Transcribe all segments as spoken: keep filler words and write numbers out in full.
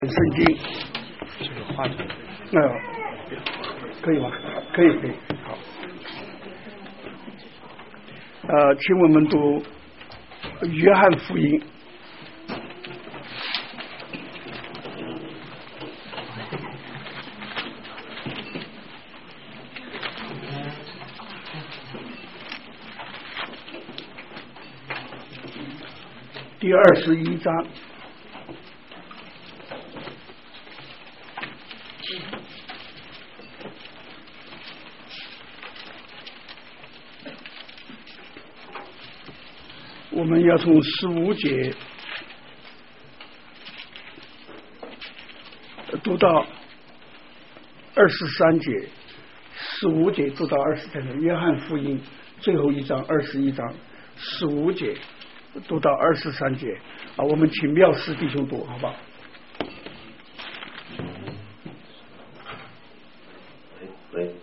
圣经这个话筒， 那、呃、可以吗？可以可以。好，呃，请我们读约翰福音第二十一章。我们要从十五节读到二十三节，十五节读到二十三节。约翰福音最后一章二十一章，十五节读到二十三节啊，我们请妙师弟兄读，好吧？ 喂，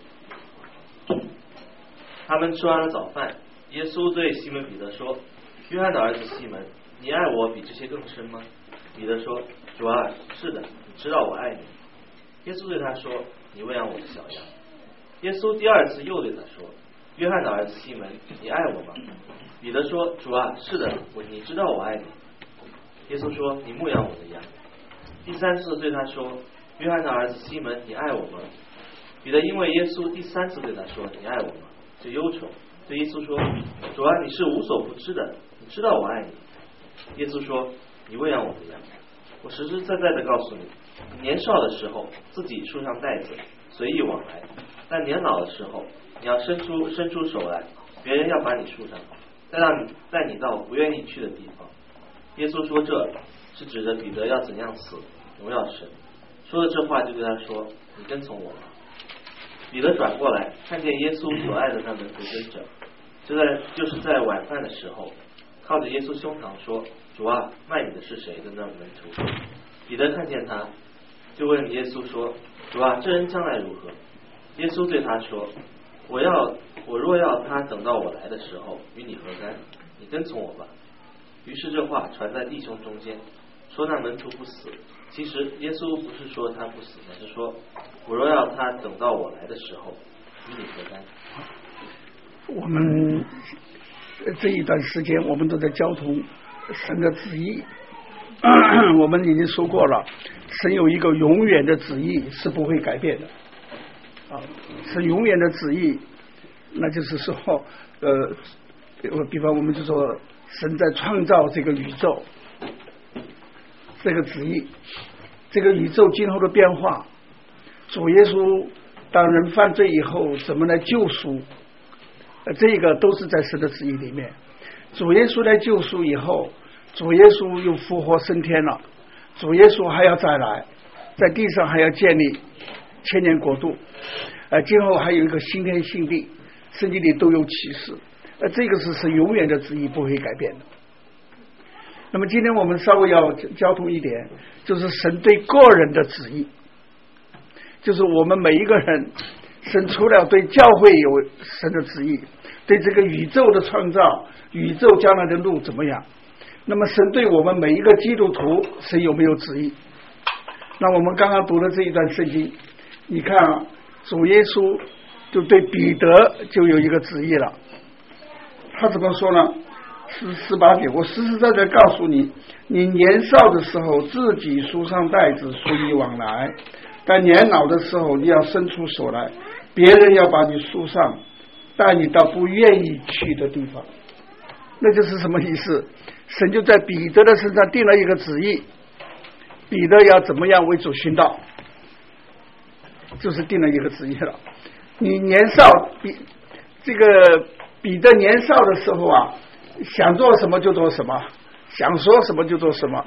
他们吃完了早饭，耶稣对西门彼得说：“约翰的儿子西门，你爱我比这些更深吗？”彼得说：“主啊，是的，你知道我爱你。”耶稣对他说：“你喂养我的小羊。”耶稣第二次又对他说：“约翰的儿子西门，你爱我吗？”彼得说：“主啊，是的，我你知道我爱你。”耶稣说：“你牧养我的羊。”第三次对他说：“约翰的儿子西门，你爱我吗？”彼得因为耶稣第三次对他说：“你爱我吗？”就忧愁，对耶稣说：“主啊，你是无所不知的，你知道我爱你。”耶稣说：“你喂养我的羊。我实实在在的告诉你，你年少的时候自己束上带子，随意往来；但年老的时候，你要伸出伸出手来，别人要把你束上，再让你带你到不愿意去的地方。”耶稣说这是指着彼得要怎样死，荣耀神。说了这话，就对他说：“你跟从我吧。”彼得转过来，看见耶稣所爱的那门徒跟着，就在就是在晚饭的时候，靠着耶稣胸膛说：“主啊，卖你的是谁的那门徒？”彼得看见他，就问耶稣说：“主啊，这人将来如何？”耶稣对他说：“我要我若要他等到我来的时候，与你何干？你跟从我吧。”于是这话传在弟兄中间，说那门徒不死。其实耶稣不是说他不死，而是说我若要他等到我来的时候，与你何干？ 我们这一段时间，我们都在交通神的旨意。我们已经说过了，神有一个永远的旨意是不会改变的啊，是永远的旨意。那就是说，呃，比方我们就说，神在创造这个宇宙。这个旨意，这个宇宙今后的变化，主耶稣当人犯罪以后怎么来救赎，这个都是在神的旨意里面。主耶稣来救赎以后，主耶稣又复活升天了，主耶稣还要再来，在地上还要建立千年国度，呃，今后还有一个新天新地，圣经里都有启示，呃，这个是是永远的旨意，不会改变的。那么今天我们稍微要交通一点，就是神对个人的旨意，就是我们每一个人，神除了对教会有神的旨意，对这个宇宙的创造，宇宙将来的路怎么样，那么神对我们每一个基督徒，神有没有旨意？那我们刚刚读的这一段圣经，你看啊，主耶稣就对彼得就有一个旨意了，他怎么说呢？十十八节，我实实在在告诉你，你年少的时候自己束上带子，随意往来；但年老的时候，你要伸出手来，别人要把你束上，带你到不愿意去的地方。那就是什么意思？神就在彼得的身上定了一个旨意，彼得要怎么样为主殉道，就是定了一个旨意了。你年少比这个彼得年少的时候啊，想做什么就做什么，想说什么就做什么。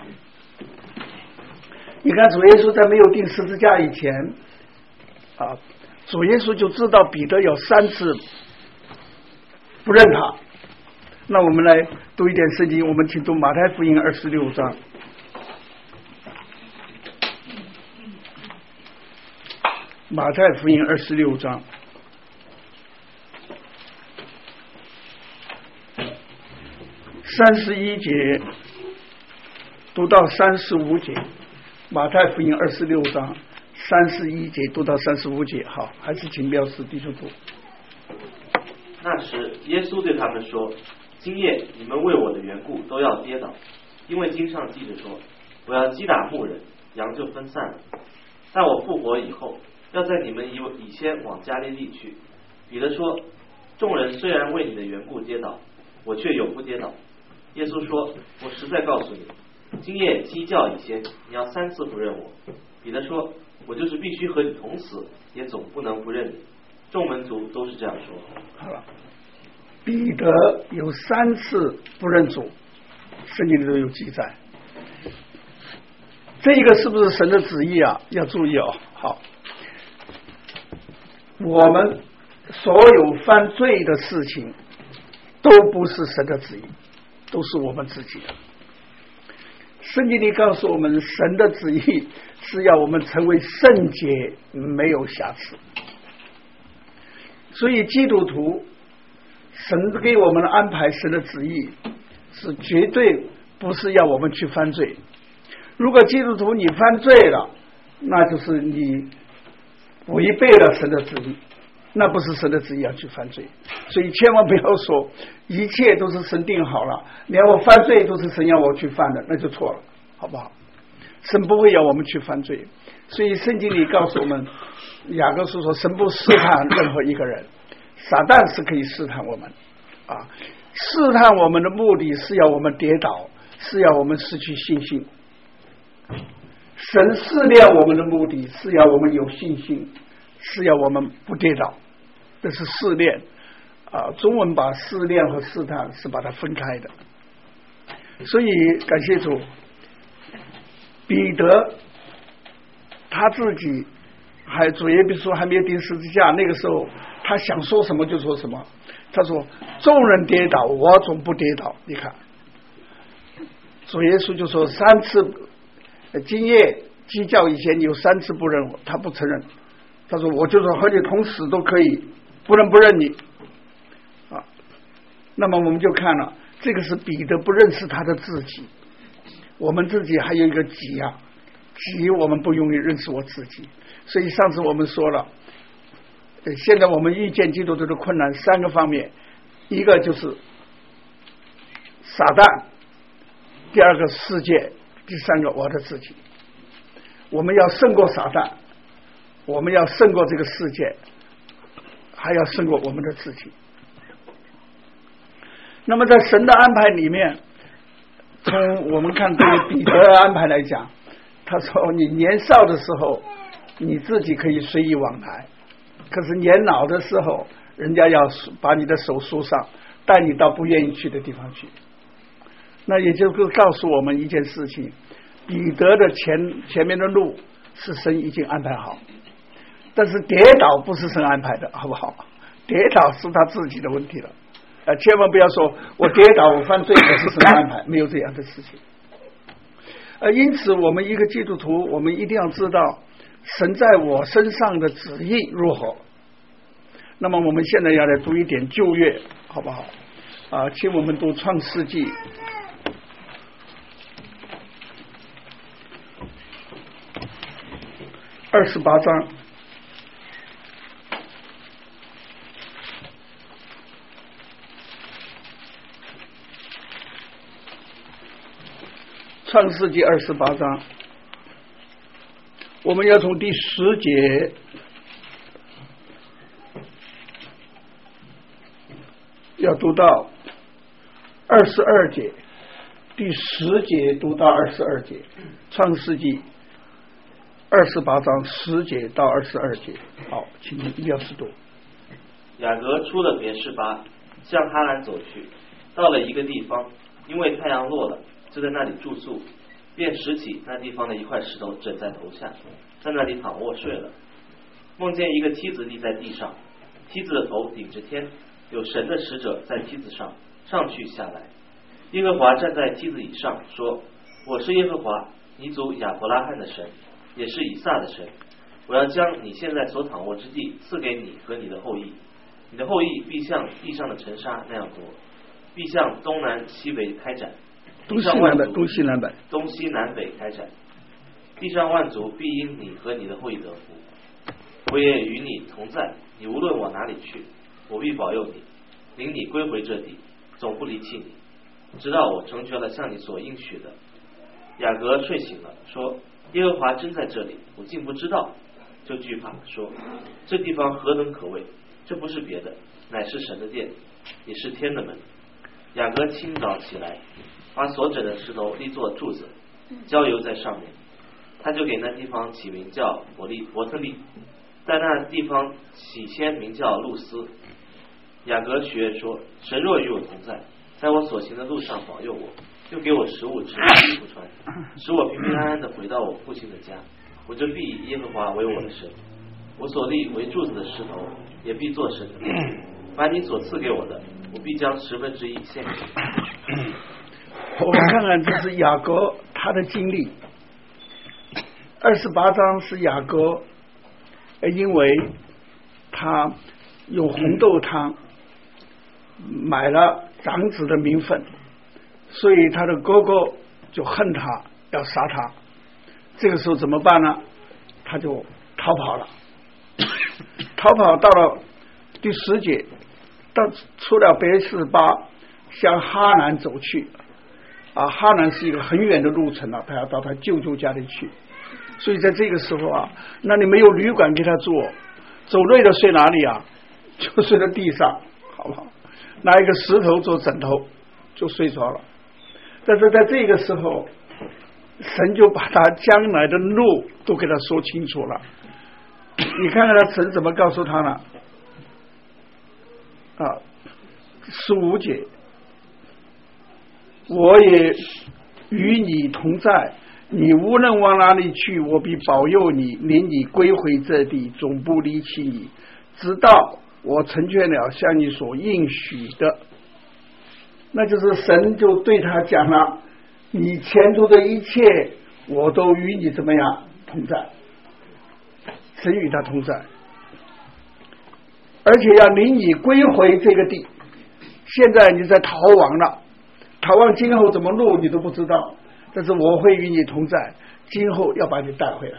你看主耶稣在没有钉十字架以前啊，主耶稣就知道彼得有三次不认他。那我们来读一点圣经，我们请读马太福音二十六章。马太福音二十六章三十一节读到三十五节。 马太福音二十六章三十一节读到三十五节。好，还是请标示弟兄读。 那时耶稣对他们说，今夜你们为我的缘故都要跌倒，因为经上记着说，我要击打牧人，羊就分散了。但我复活以后，要在你们以以先往加利利去。彼得说，众人虽然为你的缘故跌倒，我却永不跌倒。耶稣说，我实在告诉你，今夜鸡叫以前，你要三次不认我。彼得说，我就是必须和你同死，也总不能不认你。众门徒都是这样说。 好了，彼得有三次不认主，圣经里都有记载。这个是不是神的旨意啊？要注意哦。好，我们所有犯罪的事情都不是神的旨意，都是我们自己的。圣经里告诉我们，神的旨意是要我们成为圣洁，没有瑕疵。所以基督徒，神给我们的安排，神的旨意是绝对不是要我们去犯罪。如果基督徒你犯罪了，那就是你违背了神的旨意，那不是神的旨意要去犯罪。所以千万不要说一切都是神定好了，连我犯罪都是神要我去犯的，那就错了，好不好？神不会要我们去犯罪。所以圣经里告诉我们，雅各书说，神不试探任何一个人，撒旦是可以试探我们啊，试探我们的目的是要我们跌倒，是要我们失去信心。神试炼我们的目的是要我们有信心，是要我们不跌倒，这是试炼啊。中文把试炼和试探是把它分开的。所以感谢主，彼得他自己还主耶稣说还没有钉十字架，那个时候他想说什么就说什么。他说众人跌倒，我总不跌倒。你看主耶稣就说三次，今夜鸡叫以前有三次不认我，他不承认。他说我就是和你同死都可以，不能不认你啊。那么我们就看了，这个是彼得不认识他的自己。我们自己还有一个己啊，己我们不容易认识我自己。所以上次我们说了，现在我们遇见基督徒的困难三个方面，一个就是撒旦，第二个世界，第三个我的自己。我们要胜过撒旦，我们要胜过这个世界，还要胜过我们的自己。那么在神的安排里面，从我们看对于彼得的安排来讲，他说你年少的时候你自己可以随意往来，可是年老的时候人家要把你的手束上，带你到不愿意去的地方去。那也就是告诉我们一件事情，彼得的前前面的路是神已经安排好，但是跌倒不是神安排的，好不好？跌倒是他自己的问题了。呃，千万不要说我跌倒我犯罪我是神安排，没有这样的事情。呃，因此我们一个基督徒，我们一定要知道神在我身上的旨意如何。那么我们现在要来读一点旧约，好不好？啊，请我们读创世纪二十八章。创世纪二十八章，我们要从第十节要读到二十二节，第十节读到二十二节，创世纪二十八章十节到二十二节。好，请你一定要识读。 雅各出了别是巴，向哈兰走去，到了一个地方，因为太阳落了，就在那里住宿，便拾起那地方的一块石头枕在头下，在那里躺卧睡了。梦见一个梯子立在地上，梯子的头顶着天，有神的使者在梯子上上去下来。耶和华站在梯子以上，说：我是耶和华，你祖亚伯拉罕的神，也是以撒的神。我要将你现在所躺卧之地赐给你和你的后裔，你的后裔必像地上的尘沙那样多，必向东南西北开展， 东西南北，东西南北， 东西南北开展。 地上万族必因你和你的后裔得福。我也与你同在，你无论往哪里去，我必保佑你，领你归回这地，总不离弃你，直到我成全了向你所应许的。雅各睡醒了，说：耶和华真在这里，我竟不知道，就惧怕，说：这地方何等可畏！这不是别的，乃是神的殿，也是天的门。雅各清早起来，把所整的石头立作柱子，浇油在上面，他就给那地方起名叫伯利伯特利，在那地方起先名叫路斯。雅各许愿说：神若与我同在，在我所行的路上保佑我，又给我食物吃，衣服穿，使我平平安安的回到我父亲的家，我就必以耶和华为我的神，我所立为柱子的石头也必做神的殿。凡你所赐给我的，我必将十分之一献给你。 我们看看这是雅各他的经历。二十八章是雅各，因为他用红豆汤买了长子的名分，所以他的哥哥就恨他，要杀他。这个时候怎么办呢？他就逃跑了。逃跑到了第十节，到出了别是巴，向哈南走去。啊，哈南是一个很远的路程了，他要到他舅舅家里去。所以在这个时候啊，那你没有旅馆给他住，走累了睡哪里啊？就睡在地上，好不好？拿一个石头做枕头就睡着了。但是在这个时候，神就把他将来的路都给他说清楚了。你看看他神怎么告诉他呢？啊，十五节，我也与你同在，你无论往哪里去，我必保佑你，领你归回这地，总不离弃你，直到我成全了向你所应许的。那就是神就对他讲了，你前途的一切我都与你怎么样同在，神与他同在，而且要领你归回这个地。现在你在逃亡了，逃亡今后怎么路你都不知道，但是我会与你同在，今后要把你带回来。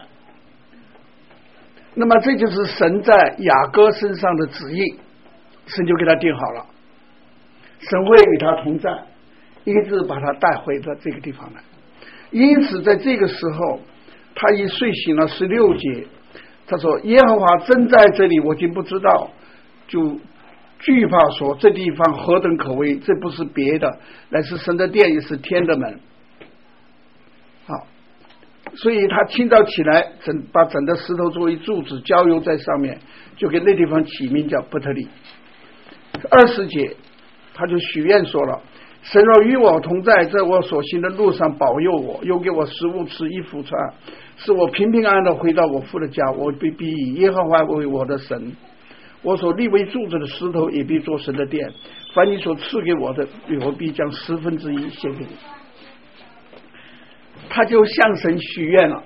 那么这就是神在雅各身上的旨意，神就给他定好了，神会与他同在，一直把他带回到这个地方来。因此在这个时候，他一睡醒了，十六节他说耶和华真在这里，我竟不知道，就惧怕说这地方何等可畏，这不是别的，乃是神的殿，也是天的门。好，所以他清早起来，整把整个石头作为柱子，浇油在上面，就给那地方起名叫伯特利。二十节他就许愿说了，神若与我同在，在我所行的路上保佑我，又给我食物吃，衣服穿，使我平平安安的回到我父的家，我必必以耶和华为我的神，我所立为柱子的石头也必做神的殿，凡你所赐给我的，我必将十分之一献给你。他就向神许愿了，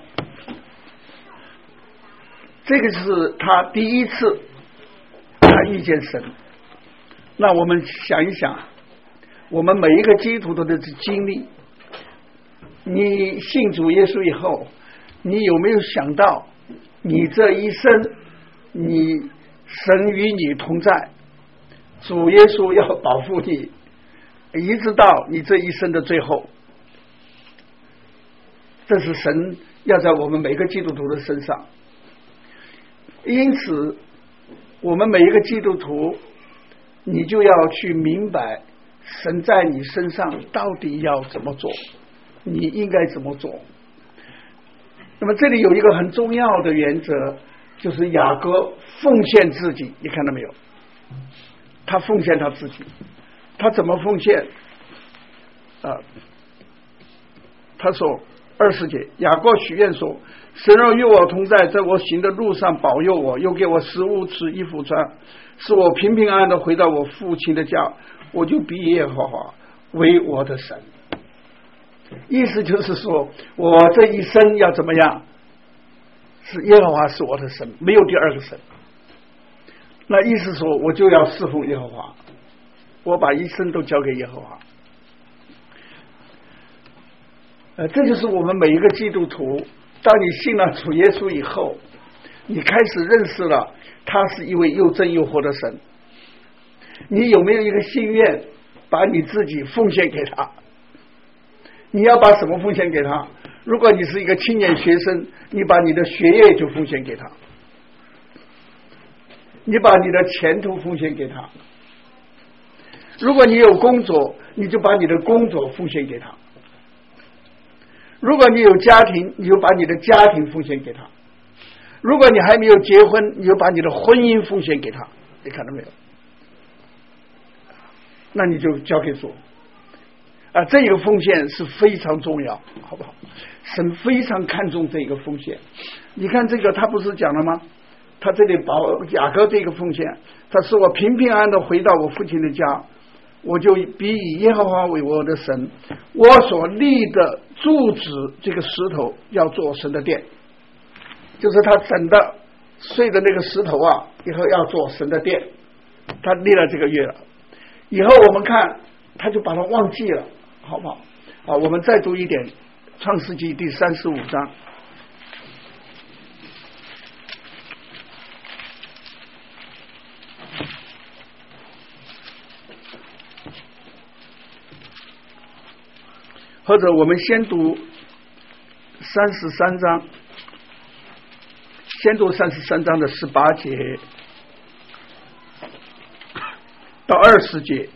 这个是他第一次他遇见神。那我们想一想，我们每一个基督徒的经历，你信主耶稣以后，你有没有想到你这一生你神与你同在，主耶稣要保护你，一直到你这一生的最后。这是神要在我们每个基督徒的身上。因此我们每一个基督徒，你就要去明白神在你身上到底要怎么做，你应该怎么做。那么这里有一个很重要的原则，就是雅各奉献自己，你看到没有？他奉献他自己，他怎么奉献啊？他说二十节，雅各许愿说，神若与我同在，在我行的路上保佑我，又给我食物吃，衣服穿，使我平平安安的回到我父亲的家，我就必耶和华为我的神。意思就是说，我这一生要怎么样，是耶和华是我的神，没有第二个神。那意思说，我就要侍奉耶和华，我把一生都交给耶和华。呃，这就是我们每一个基督徒当你信了主耶稣以后，你开始认识了他是一位又真又活的神。你有没有一个心愿把你自己奉献给他？你要把什么奉献给他？如果你是一个青年学生，你把你的学业就奉献给他，你把你的前途奉献给他。如果你有工作，你就把你的工作奉献给他。如果你有家庭，你就把你的家庭奉献给他。如果你还没有结婚，你就把你的婚姻奉献给他。你看到没有？那你就交给主啊！这个奉献是非常重要，好不好？神非常看重这个奉献。你看这个，他不是讲了吗？他这里保雅各这个奉献，他说我平平安安的回到我父亲的家，我就必以耶和华为我的神，我所立的柱子这个石头要做神的殿，就是他整的碎的那个石头啊，以后要做神的殿，他立了这个约了。以后我们看他就把它忘记了，好不好？啊，我们再读一点创世纪第三十五章。或者我们先读三十三章，先读三十三章的十八节到二十节，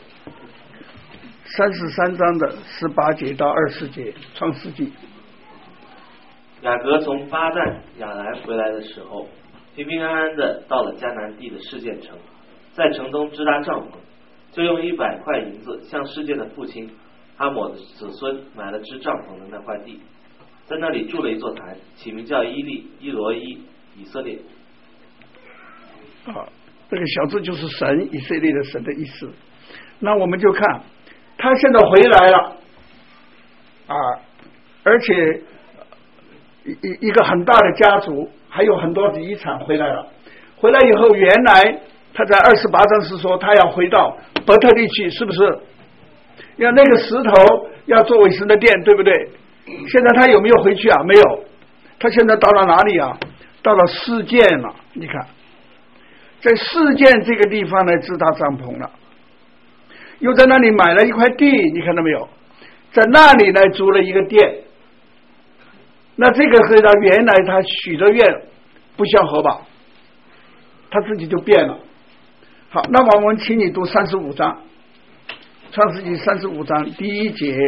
三十三章的十八节到二十节，创世纪。 雅各从巴旦亚兰回来的时候，平平安安的到了迦南地的示剑城，在城东支搭帐篷，就用一百块银子向示剑的父亲哈抹的子孙买了支帐篷的那块地，在那里筑了一座坛，起名叫伊利伊罗伊以色列。 啊，这个小字就是神，以色列的神的意思。那我们就看他现在回来了啊，而且一一个很大的家族，还有很多的遗产回来了。回来以后，原来他在二十八章是说他要回到伯特利去，是不是？要那个石头要作为神的殿，对不对？现在他有没有回去啊？没有，他现在到了哪里啊？到了示剑了。你看，在示剑这个地方呢，支搭帐篷了，又在那里买了一块地，你看到没有？在那里呢，租了一个店。那这个和他原来他许的愿不相合吧？他自己就变了。好，那么我们请你读三十五章。创世纪三十五章第一节，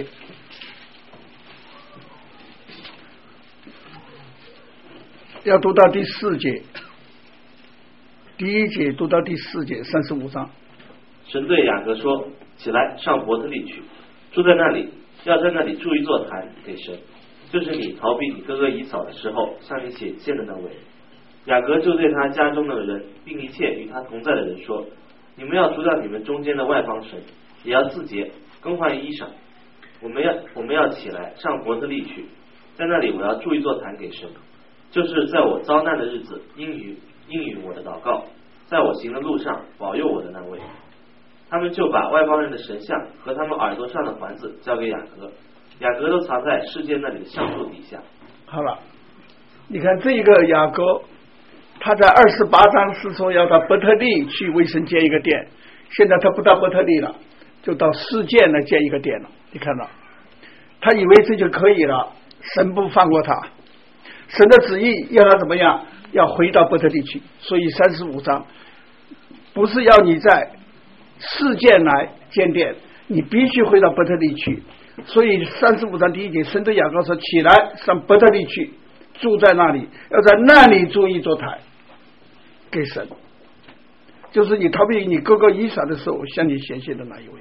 要读到第四节，第一节读到第四节，三十五章。 神对雅各说：“起来，上伯特利去，住在那里，要在那里筑一座坛给神，就是你逃避你哥哥以扫的时候向你显现的那位。”雅各就对他家中的人，并一切与他同在的人说：“你们要除掉你们中间的外邦神，也要自洁，更换衣裳。我们要我们要起来上伯特利去，在那里我要筑一座坛给神，就是在我遭难的日子应允应允我的祷告，在我行的路上保佑我的那位。”他们就把外邦人的神像和他们耳朵上的环子交给雅各，雅各都藏在世界那里的橡树底下。 好了，你看这个雅各，他在二十八章是说要到伯特利去为神建一个殿，现在他不到伯特利了，就到示剑来建一个殿了。你看到，他以为这就可以了，神不放过他，神的旨意要他怎么样？要回到伯特利去。所以三十五章不是要你在示剑来建殿，你必须回到伯特利去。所以三十五章第一节，神对雅各说：“起来，上伯特利去，住在那里，要在那里筑一座坛给神。”就是你逃避你哥哥以扫的时候向你显现的那一位。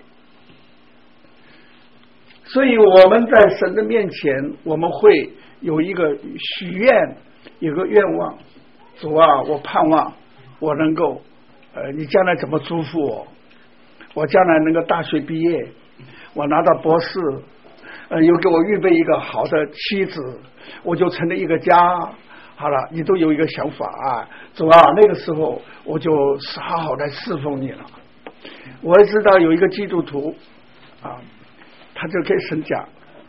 所以我们在神的面前，我们会有一个许愿，有个愿望。主啊，我盼望我能够，呃，你将来怎么祝福我？我将来能够大学毕业，我拿到博士，呃，又给我预备一个好的妻子，我就成了一个家。好了，你都有一个想法啊，主啊，那个时候我就好好的侍奉你了。我也知道有一个基督徒啊，他就跟神讲，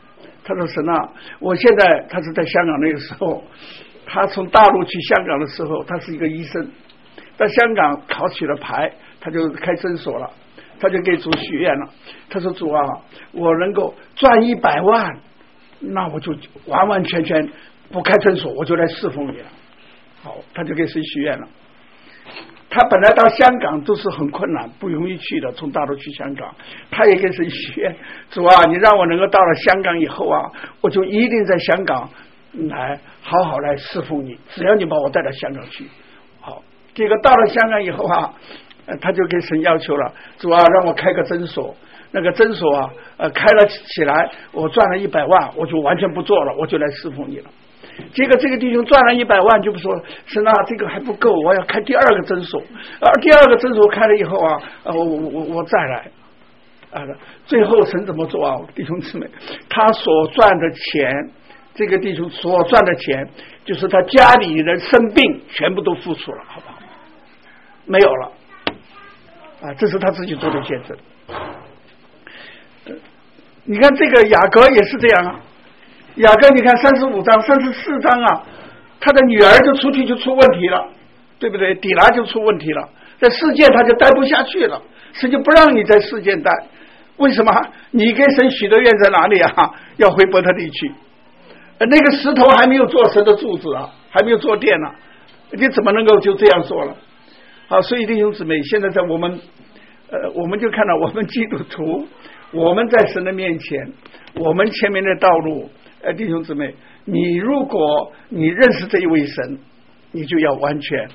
他说神啊，我现在他是在香港那个时候，他从大陆去香港的时候，他是一个医生，在香港考取了牌，他就开诊所了，他就给主许愿了。他说主啊，我能够赚一百万，那我就完完全全不开诊所，我就来侍奉你了。好，他就给神许愿了。他本来到香港都是很困难，不容易去的，从大陆去香港，他也给神许愿，主啊，你让我能够到了香港以后啊，我就一定在香港来好好来侍奉你，只要你把我带到香港去。好，这个到了香港以后啊，呃、他就给神要求了，主啊，让我开个诊所，那个诊所啊，呃，开了起来，我赚了一百万，我就完全不做了，我就来侍奉你了。结果这个弟兄赚了一百万，就不说神啊，这个还不够，我要开第二个诊所，而第二个诊所开了以后啊，呃、我我我我再来啊，最后神怎么做啊？弟兄姊妹，他所赚的钱，这个弟兄所赚的钱，就是他家里人生病全部都付出了，好不好？没有了啊，这是他自己做的见证。呃、你看这个雅各也是这样啊。雅各你看三十五章三十四章啊，他的女儿就出去就出问题了，对不对？底拉就出问题了，在世界他就待不下去了，神就不让你在世界待。为什么？你跟神许的愿在哪里啊？要回伯特利去，那个石头还没有做神的柱子啊，还没有做殿呢、啊，你怎么能够就这样做了？好，所以弟兄姊妹，现在在我们呃，我们就看到我们基督徒，我们在神的面前，我们前面的道路。呃，弟兄姊妹，你如果你认识这一位神，你就要完全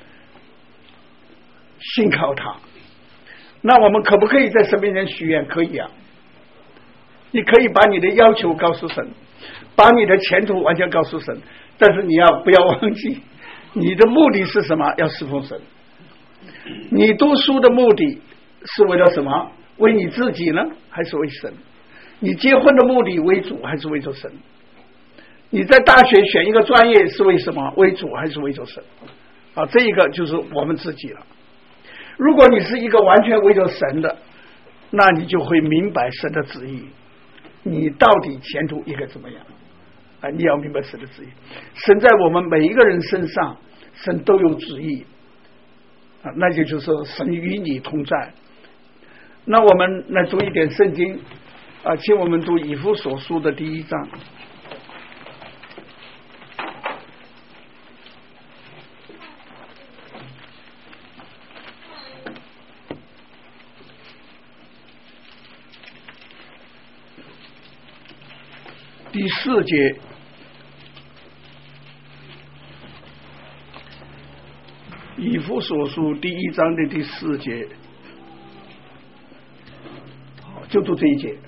信靠他。那我们可不可以在神面前许愿？可以啊，你可以把你的要求告诉神，把你的前途完全告诉神，但是你要不要忘记，你的目的是什么？要侍奉神。你读书的目的是为了什么？为你自己呢，还是为神？你结婚的目的为主还是为着神？你在大学选一个专业是为什么？为主还是为着神？啊，这一个就是我们自己了。如果你是一个完全为着神的，那你就会明白神的旨意，你到底前途应该怎么样啊？你要明白神的旨意。神在我们每一个人身上，神都有旨意啊，那就就是神与你同在。那我们来读一点圣经啊，请我们读以弗所书的第一章。第四节，以弗所书第一章的第四节，好，就读这一节。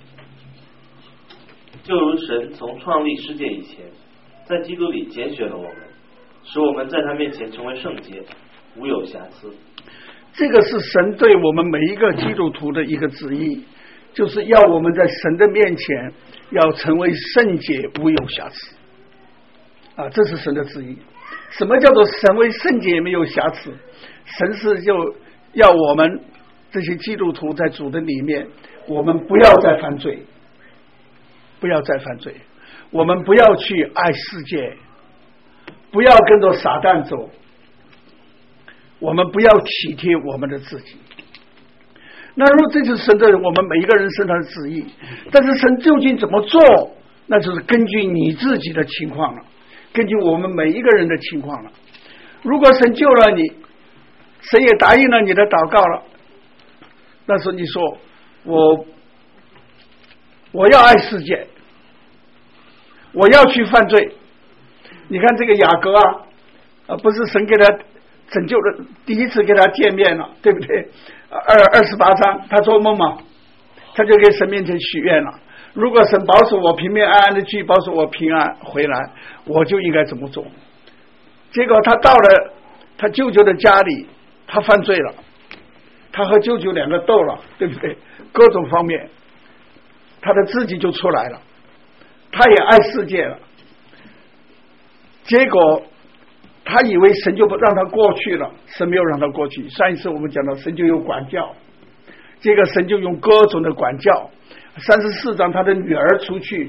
就如神从创立世界以前，在基督里拣选了我们，使我们在他面前成为圣洁，无有瑕疵。 这个是神对我们每一个基督徒的一个旨意，就是要我们在神的面前要成为圣洁，无有瑕疵啊，这是神的旨意。什么叫做神为圣洁没有瑕疵？神是就要我们这些基督徒在主的里面，我们不要再犯罪，不要再犯罪，我们不要去爱世界，不要跟着撒旦走，我们不要体贴我们的自己。那如果这就是神在我们每一个人身上的旨意，但是神究竟怎么做，那就是根据你自己的情况了，根据我们每一个人的情况了。如果神救了你，神也答应了你的祷告了，那时候你说我我要爱世界，我要去犯罪。你看这个雅各啊，啊不是神给他拯救了，第一次给他见面了，对不对？二二十八章，他做梦嘛，他就给神面前许愿了。如果神保守我平平安安的去，保守我平安回来，我就应该怎么做？结果他到了他舅舅的家里，他犯罪了，他和舅舅两个斗了，对不对？各种方面，他的自己就出来了，他也爱世界了。结果他以为神就不让他过去了，神没有让他过去。上一次我们讲到神就有管教，这个神就用各种的管教。三十四章他的女儿出去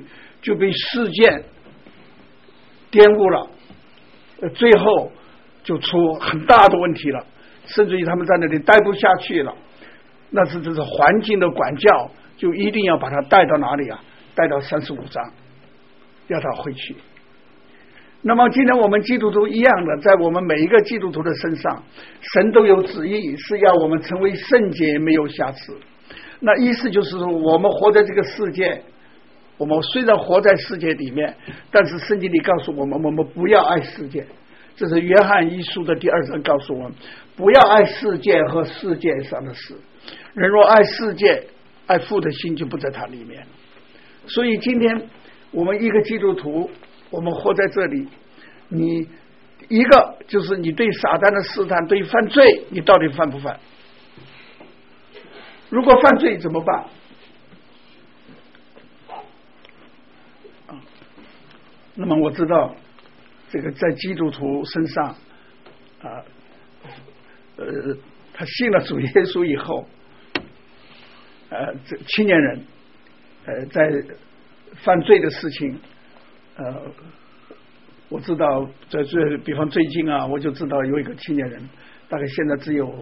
就被事件玷污了，呃，最后就出很大的问题了，甚至于他们在那里待不下去了。那是这是环境的管教，就一定要把他带到哪里啊？带到三十五章，要他回去。那么今天我们基督徒一样的，在我们每一个基督徒的身上，神都有旨意，是要我们成为圣洁，没有瑕疵。那意思就是说，我们活在这个世界，我们虽然活在世界里面，但是圣经里告诉我们，我们不要爱世界。这是约翰一书的第二章告诉我们，不要爱世界和世界上的事。人若爱世界，爱父的心就不在他里面。所以今天我们一个基督徒，我们活在这里，你一个就是你对撒旦的试探，对犯罪，你到底犯不犯？如果犯罪怎么办？那么我知道这个在基督徒身上啊，呃，他信了主耶稣以后，呃，这青年人呃在犯罪的事情，呃，我知道在最比方最近啊，我就知道有一个青年人，大概现在只有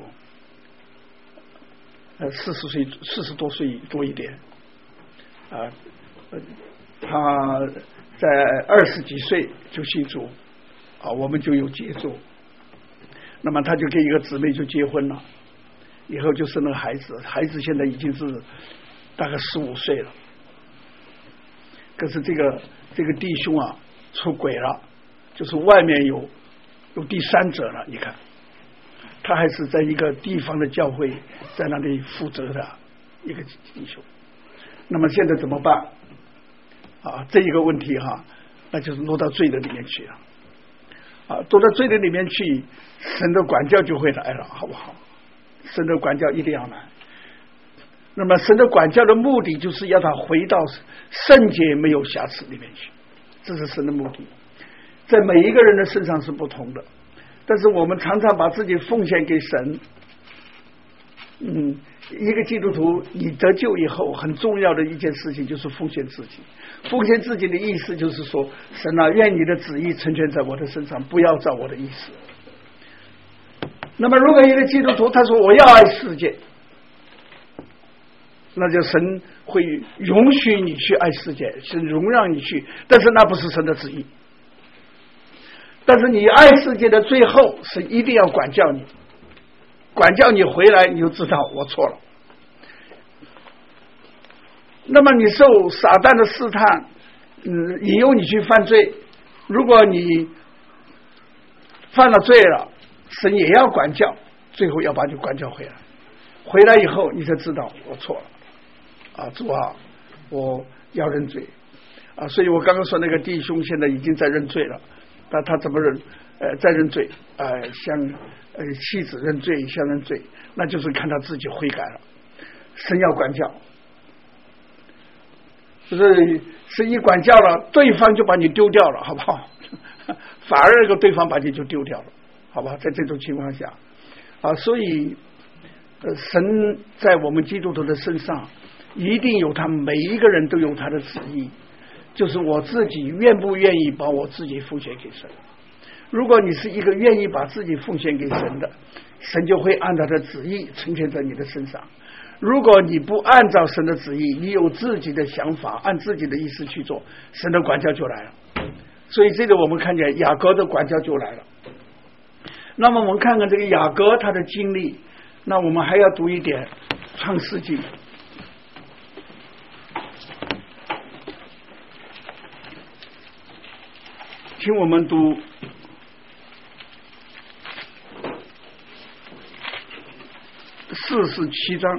呃四十岁四十多岁多一点啊，呃，他在二十几岁就信主啊，我们就有接触。那么他就跟一个姊妹就结婚了，以后就生了孩子，孩子现在已经是大概十五岁了。可是这个这个弟兄啊出轨了，就是外面有有第三者了。你看，他还是在一个地方的教会在那里负责的一个弟兄。那么现在怎么办啊？这一个问题哈，那就是落到罪的里面去了啊，落到罪的里面去，神的管教就会来了，好不好？神的管教一定要来。那么神的管教的目的就是要他回到圣洁没有瑕疵里面去，这是神的目的。在每一个人的身上是不同的，但是我们常常把自己奉献给神。嗯，一个基督徒你得救以后很重要的一件事情就是奉献自己。奉献自己的意思就是说，神啊，愿你的旨意成全在我的身上，不要照我的意思。那么如果一个基督徒他说我要爱世界，那就神会容许你去爱世界，是容让你去，但是那不是神的旨意。但是你爱世界的最后，神一定要管教你，管教你回来，你就知道我错了。那么你受撒旦的试探，嗯，引诱你去犯罪，如果你犯了罪了，神也要管教，最后要把你管教回来。回来以后，你才知道我错了。啊，主啊，我要认罪啊！所以我刚刚说那个弟兄现在已经在认罪了，那他怎么认？呃，在认罪啊、呃，像呃妻子认罪，像认罪，那就是看他自己悔改了。神要管教，就是神一管教了，对方就把你丢掉了，好不好？反而那个对方把你就丢掉了，好吧？在这种情况下啊，所以呃，神在我们基督徒的身上。一定有他，每一个人都有他的旨意，就是我自己愿不愿意把我自己奉献给神。如果你是一个愿意把自己奉献给神的，神就会按他的旨意成全在你的身上。如果你不按照神的旨意，你有自己的想法，按自己的意思去做，神的管教就来了。所以这个我们看见雅各的管教就来了。那么我们看看这个雅各他的经历，那我们还要读一点创世纪。请我们读四十七章，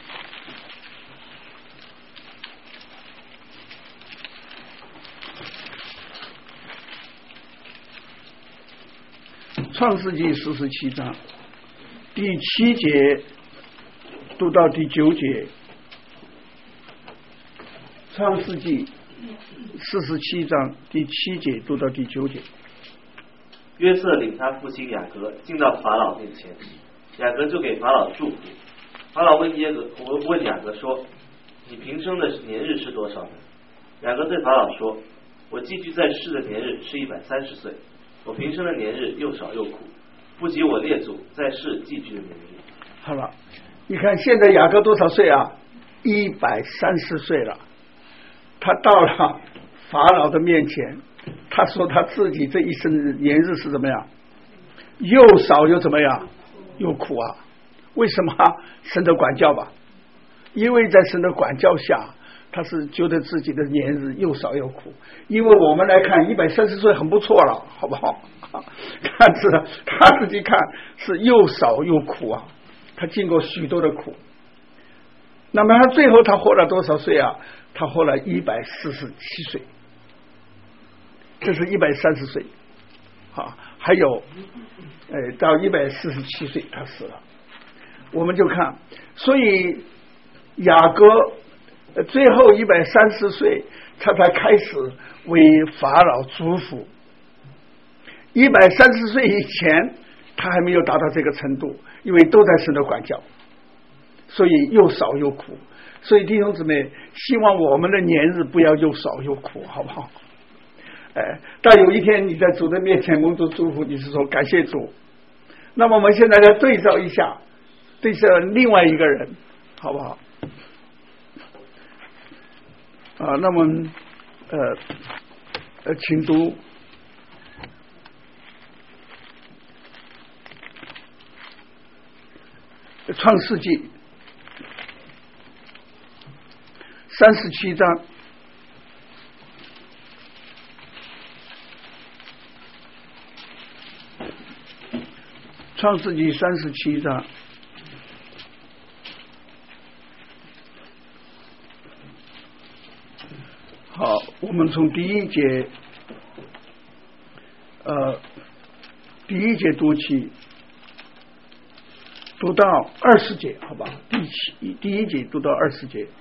创世纪四十七章第七节读到第九节，创世纪四十七章第七节读到第九节。 约瑟领他父亲雅各进到法老面前，雅各就给法老祝福。法老问耶格问雅各说：“你平生的年日是多少呢？” 雅各对法老说：我寄居在世的年日是一百三十岁，我平生的年日又少又苦，不及我列祖在世寄居的年日。 好了，你看现在雅各多少岁啊？一百三十岁了。他到了法老的面前，他说他自己这一生的年日是怎么样？又少又怎么样？又苦啊！为什么？神的管教吧。因为在神的管教下，他是觉得自己的年日又少又苦。因为我们来看一百三十岁很不错了，好不好？但是他自己看是又少又苦啊，他经过许多的苦。那么他最后他活了多少岁啊？他活了一百四十七岁，这是一百三十岁啊，还有呃到一百四十七岁他死了。我们就看，所以雅各最后一百三十岁他才开始为法老祝福。一百三十岁以前他还没有达到这个程度，因为都在神的管教，所以又少又苦。所以弟兄姊妹，希望我们的年日不要又少又苦，好不好？哎，但有一天你在主的面前蒙主祝福，你是说感谢主。那么我们现在来对照一下，对照另外一个人，好不好？啊，那么呃呃，请读创世纪三十七章，创世纪三十七章，好，我们从第一节，呃，第一节读起，读到二十节，好吧？第七第一节读到二十节。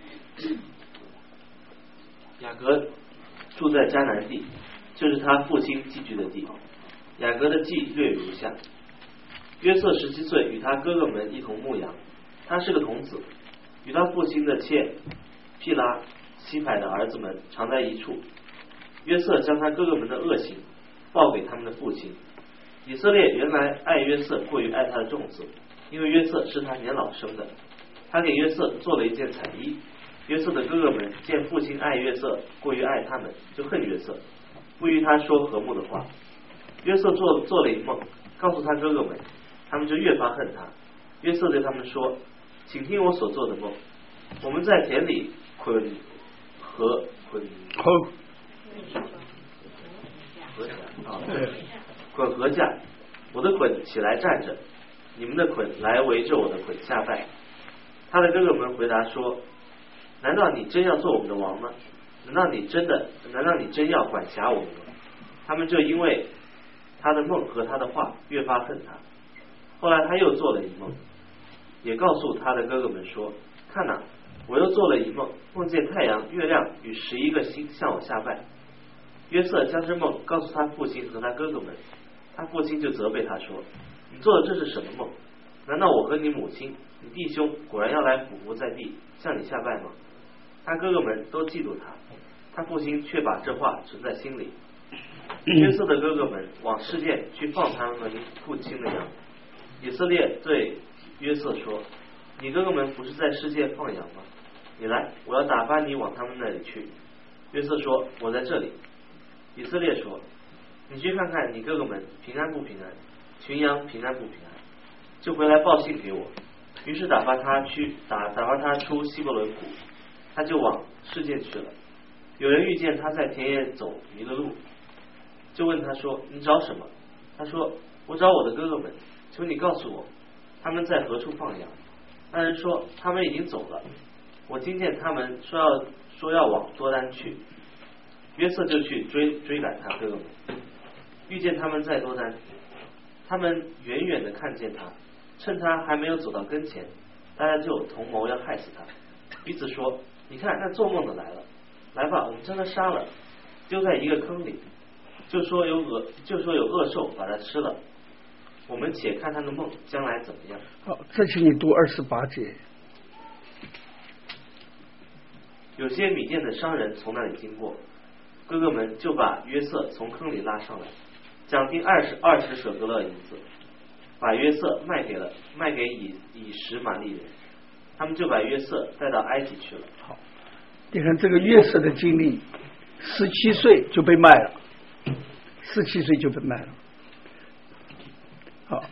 雅各住在迦南地，就是他父亲寄居的地。雅各的记略如下：约瑟十七岁，与他哥哥们一同牧羊，他是个童子，与他父亲的妾毗拉、西柏的儿子们常在一处。约瑟将他哥哥们的恶行报给他们的父亲。以色列原来爱约瑟过于爱他的众子，因为约瑟是他年老生的。他给约瑟做了一件彩衣。约瑟的哥哥们见父亲爱约瑟过于爱他们，就恨约瑟，不与他说和睦的话。约瑟做做了一梦，告诉他哥哥们，他们就越发恨他。约瑟对他们说：请听我所做的梦。我们在田里捆禾捆禾禾啊，捆禾架，我的捆起来站着，你们的捆来围着我的捆下拜。他的哥哥们回答说：难道你真要做我们的王吗？难道你真的难道你真要管辖我们吗？他们就因为他的梦和他的话越发恨他。后来他又做了一梦，也告诉他的哥哥们说：看哪，我又做了一梦，梦见太阳、月亮与十一个星向我下拜。约瑟将这梦告诉他父亲和他哥哥们，他父亲就责备他说：你做的这是什么梦？难道我和你母亲、你弟兄果然要来俯伏在地向你下拜吗？他哥哥们都嫉妒他，他父亲却把这话存在心里。约瑟的哥哥们往示剑去放他们父亲的羊。以色列对约瑟说：你哥哥们不是在示剑放羊吗？你来，我要打发你往他们那里去。约瑟说：我在这里。以色列说：你去看看你哥哥们平安不平安，群羊平安不平安，就回来报信给我。于是打发他去打打发他出希伯伦谷，他就往示剑去了。有人遇见他在田野走迷了路，就问他说：你找什么？他说：我找我的哥哥们，求你告诉我他们在何处放羊。那人说：他们已经走了，我听见他们说要说要往多丹去。约瑟就去追追赶他哥哥们，遇见他们在多丹，他们远远的看见他，趁他还没有走到跟前，大家就同谋要害死他，彼此说：你看那做梦的来了，来吧，我们将他杀了，丢在一个坑里，就说有恶就说有恶兽把他吃了，我们且看他的梦将来怎么样。 好，这请你读二十八节。 有些米甸的商人从那里经过，哥哥们就把约瑟从坑里拉上来，奖定二十二十舍格勒银子，把约瑟卖给了卖给以以实玛利人，他们就把约瑟带到埃及去了。 好，你看这个约瑟的经历，十七岁就被卖了，十七岁就被卖了。好，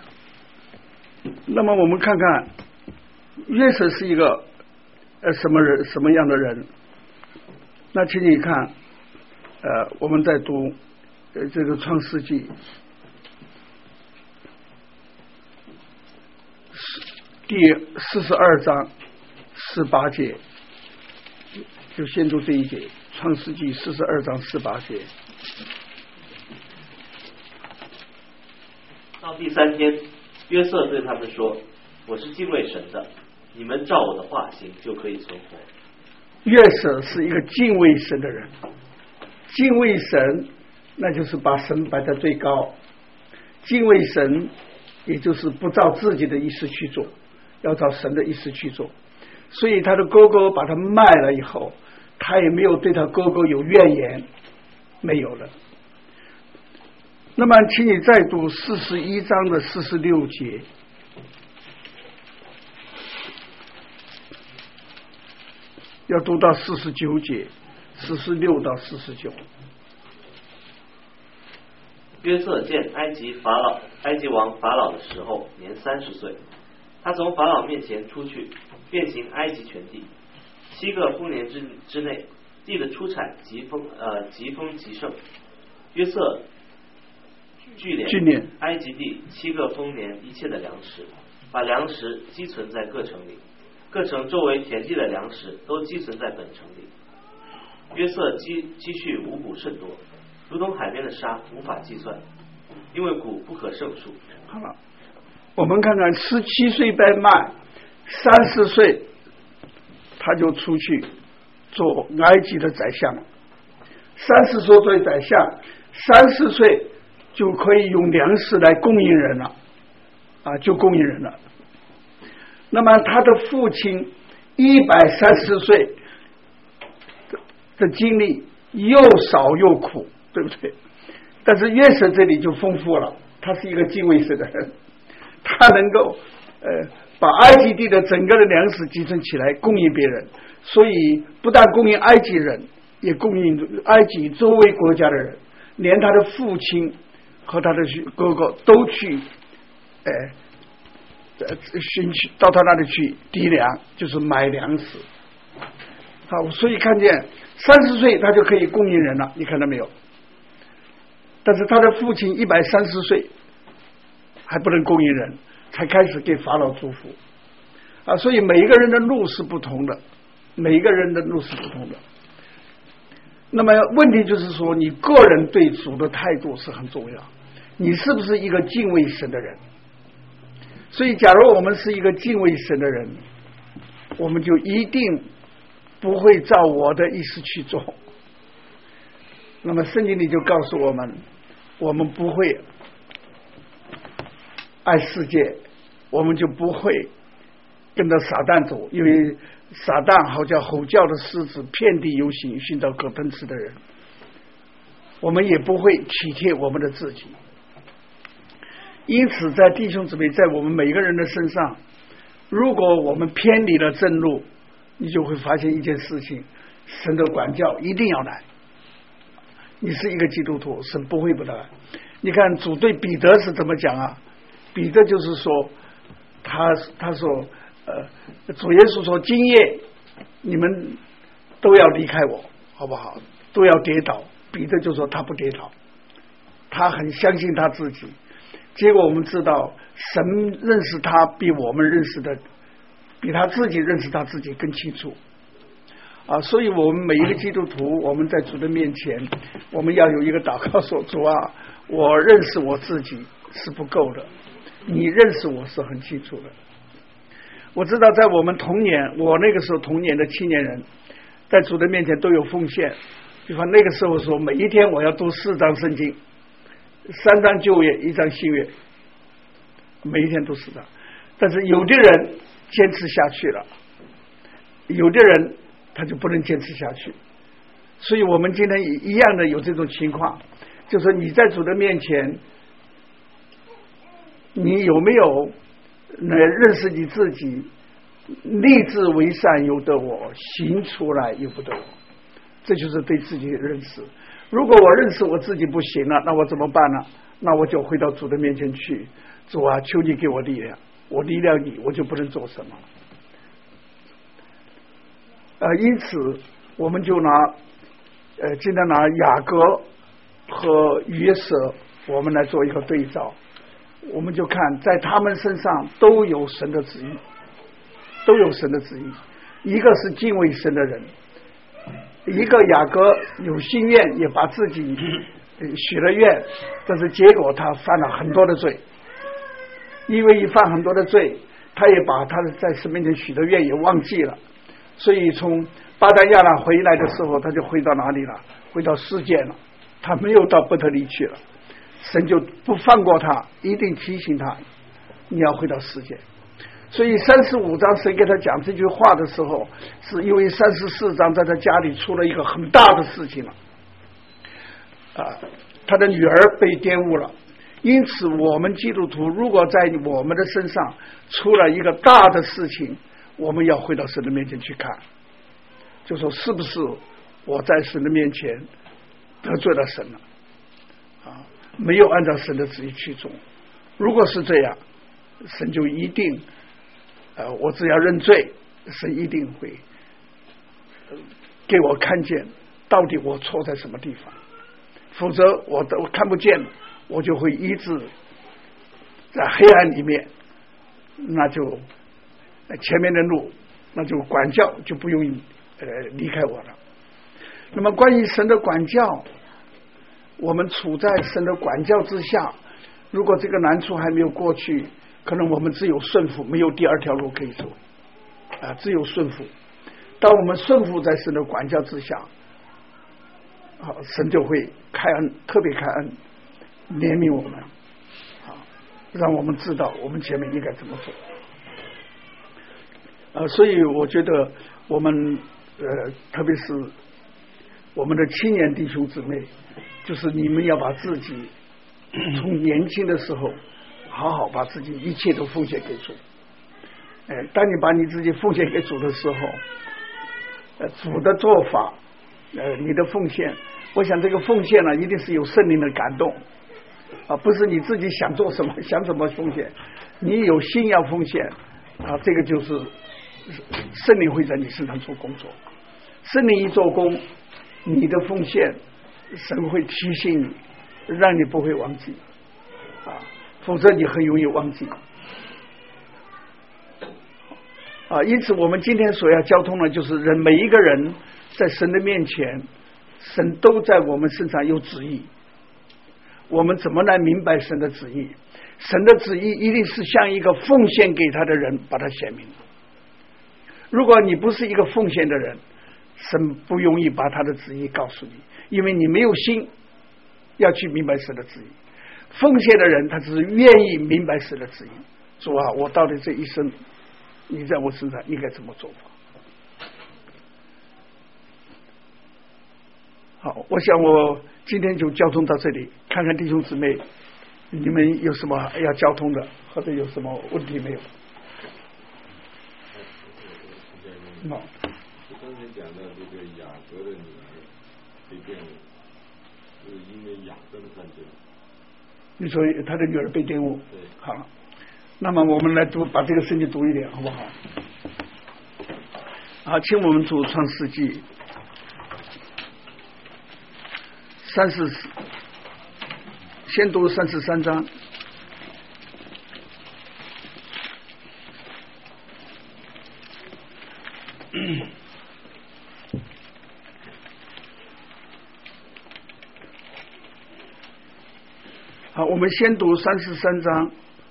那么我们看看约瑟是一个呃什么人，什么样的人？那请你看，呃，我们在读呃这个创世纪第四十二章十八节，就先读这一节，创世纪四十二章十八节。 到第三天，约瑟对他们说：“我是敬畏神的，你们照我的话行，就可以存活。” 约瑟是一个敬畏神的人，敬畏神，那就是把神摆在最高。敬畏神，也就是不照自己的意思去做，要照神的意思去做。所以他的哥哥把他卖了以后，他也没有对他哥哥有怨言，没有了。那么请你再读四十一章的四十六节，要读到四十九节，四十六到四十九。 约瑟见埃及法老埃及王法老的时候年三十岁，他从法老面前出去，遍行埃及全地。七个丰年之之内，地的出产极丰呃极丰极盛。约瑟聚敛埃及地七个丰年一切的粮食，把粮食积存在各城里，各城周围田地的粮食都积存在本城里。约瑟积积蓄五谷甚多，如同海边的沙，无法计算，因为谷不可胜数。 好了，我们看看十七岁被卖，三十岁他就出去做埃及的宰相，三十岁做宰相，三十岁就可以用粮食来供应人了，啊，就供应人了。那么他的父亲一百三十岁的经历又少又苦，对不对？但是约瑟这里就丰富了，他是一个敬畏神的人，他能够呃把埃及地的整个的粮食集成起来供应别人，所以不但供应埃及人，也供应埃及周围国家的人，连他的父亲和他的哥哥都去呃寻去到他那里去抵粮，就是买粮食。好，所以看见三十岁他就可以供应人了，你看到没有？但是他的父亲一百三十岁还不能供应人，才开始给法老祝福啊！所以每一个人的路是不同的，每一个人的路是不同的。那么问题就是说，你个人对主的态度是很重要，你是不是一个敬畏神的人？所以假如我们是一个敬畏神的人，我们就一定不会照我的意思去做。那么圣经里就告诉我们，我们不会爱世界，我们就不会跟着撒旦走，因为撒旦好像吼叫的狮子，遍地游行，寻找可吞吃的人。我们也不会体贴我们的自己。因此在弟兄姊妹，在我们每个人的身上，如果我们偏离了正路，你就会发现一件事情，神的管教一定要来。你是一个基督徒，神不会不来。你看主对彼得是怎么讲啊？彼得就是说，他他说呃，主耶稣说，今夜你们都要离开我，好不好？都要跌倒。彼得就说他不跌倒，他很相信他自己。结果我们知道，神认识他比我们认识的，比他自己认识他自己更清楚啊！所以我们每一个基督徒，我们在主的面前，我们要有一个祷告说：主啊，我认识我自己是不够的，你认识我是很清楚的。我知道在我们童年，我那个时候童年的青年人，在主的面前都有奉献。比方那个时候说，每一天我要读四章圣经，三章旧约，一章新约，每一天读四章。但是有的人坚持下去了，有的人他就不能坚持下去。所以我们今天一样的有这种情况，就是你在主的面前，你有没有来认识你自己？立志为善由得我，行出来由不得我，这就是对自己的认识。如果我认识我自己不行了，那我怎么办呢？那我就回到主的面前去，主啊，求你给我力量，我力量你，我就不能做什么。呃，因此我们就拿呃，今天拿雅各和约瑟，我们来做一个对照，我们就看在他们身上都有神的旨意。都有神的旨意，一个是敬畏神的人，一个雅各有心愿，也把自己许了愿，但是结果他犯了很多的罪，因为一犯很多的罪，他也把他在神面前许的愿也忘记了，所以从巴丹亚兰回来的时候，他就回到哪里了？回到世界了，他没有到伯特利去了，神就不放过他，一定提醒他，你要回到世界。所以三十五章神给他讲这句话的时候，是因为三十四章在他家里出了一个很大的事情了，啊，他的女儿被玷污了。因此我们基督徒如果在我们的身上出了一个大的事情，我们要回到神的面前去看，就说是不是我在神的面前得罪了神了，啊，没有按照神的旨意去做。如果是这样，神就一定呃，我只要认罪，神一定会给我看见到底我错在什么地方，否则我都看不见，我就会一直在黑暗里面，那就前面的路，那就管教就不用呃离开我了。那么关于神的管教，我们处在神的管教之下，如果这个难处还没有过去，可能我们只有顺服，没有第二条路可以走啊，只有顺服。当我们顺服在神的管教之下，啊，神就会开恩，特别开恩，怜悯我们，啊，让我们知道我们前面应该怎么做。呃，所以我觉得我们呃，特别是我们的青年弟兄姊妹，就是你们要把自己从年轻的时候好好把自己一切都奉献给主。哎，当你把你自己奉献给主的时候，呃，主的做法，呃，你的奉献，我想这个奉献呢，一定是有圣灵的感动啊，不是你自己想做什么想怎么奉献，你有心要奉献啊，这个就是圣灵会在你身上做工作。圣灵一做工，你的奉献，神会提醒你，让你不会忘记啊，否则你很容易忘记啊。因此我们今天所要交通的就是人每一个人在神的面前，神都在我们身上有旨意，我们怎么来明白神的旨意？神的旨意一定是像一个奉献给他的人把它显明。如果你不是一个奉献的人，神不容易把他的旨意告诉你，因为你没有心要去明白神的旨意。奉献的人他只是愿意明白神的旨意，主啊，我到底这一生你在我身上应该怎么做法。好，我想我今天就交通到这里，看看弟兄姊妹你们有什么要交通的，或者有什么问题没有？ 好，刚才讲到这个雅各的女儿被玷污，是因为雅各的犯罪。 你说他的女儿被玷污， 对， 好，那么我们来读，把这个圣经读一点，好不好？好，请我们读创世纪三十，先读三十三章。好，我们先读三十三章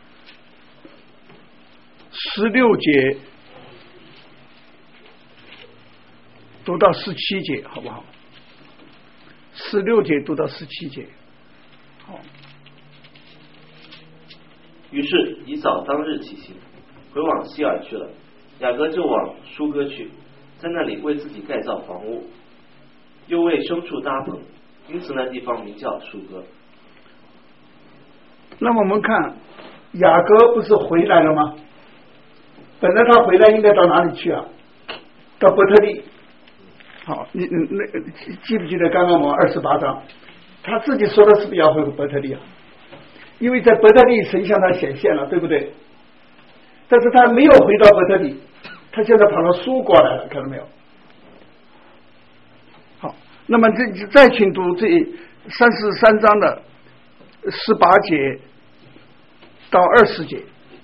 十六节读到十七节，好不好？十六节读到十七节。好。 于是以扫当日起行，回往西尔去了。雅各就往舒哥去， 在那里为自己盖造房屋，又为牲畜搭棚，因此那地方名叫属格。 那么我们看雅各不是回来了吗？本来他回来应该到哪里去啊？到伯特利。好，你那记不记得刚刚我们二十八章，他自己说的是不是要回伯特利啊？因为在伯特利神向他显现了，对不对？但是他没有回到伯特利，他现在跑到苏国来了，看到没有？好，那么这再请读这三十三章的十八节到二十节。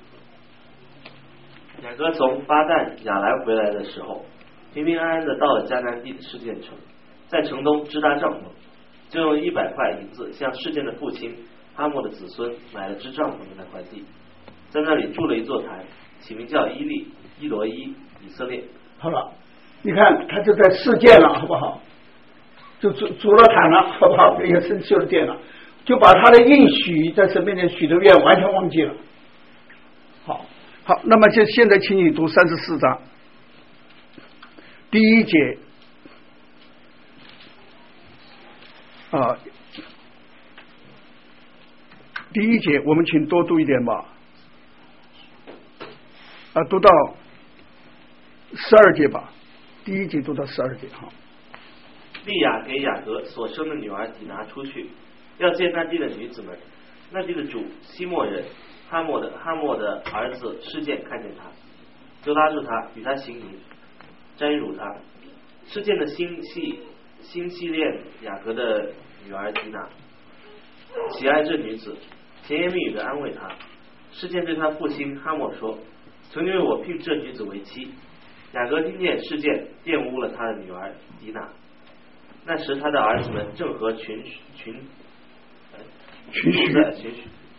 雅各从巴旦亚兰回来的时候，平平安安的到了迦南地的示剑城，在城东支搭帐篷，就用一百块银子向示剑的父亲哈莫的子孙买了支帐篷的那块地，在那里筑了一座坛，起名叫伊利、伊罗伊、以色列。 好了，你看他就在示剑了，好不好？就筑筑了坛了，好不好？也是修了殿了，就把他的应许在神面前许的愿完全忘记了。好，好，那么就现在请你读三十四章第一节啊，第一节我们请多读一点吧，啊，读到十二节吧，第一节读到十二节哈。 利亚给雅各所生的女儿底拿出去，要见那地的女子们。那地的主西莫人哈莫的哈莫的儿子示剑看见他，就拉住他，与他行淫，沾辱他。示剑的心系心系恋雅各的女儿底拿，喜爱这女子，甜言蜜语的安慰她。示剑对他父亲哈莫说：“求你为我聘这女子为妻。”雅各听见示剑玷污了他的女儿底拿。那时他的儿子们正和群群群畜在群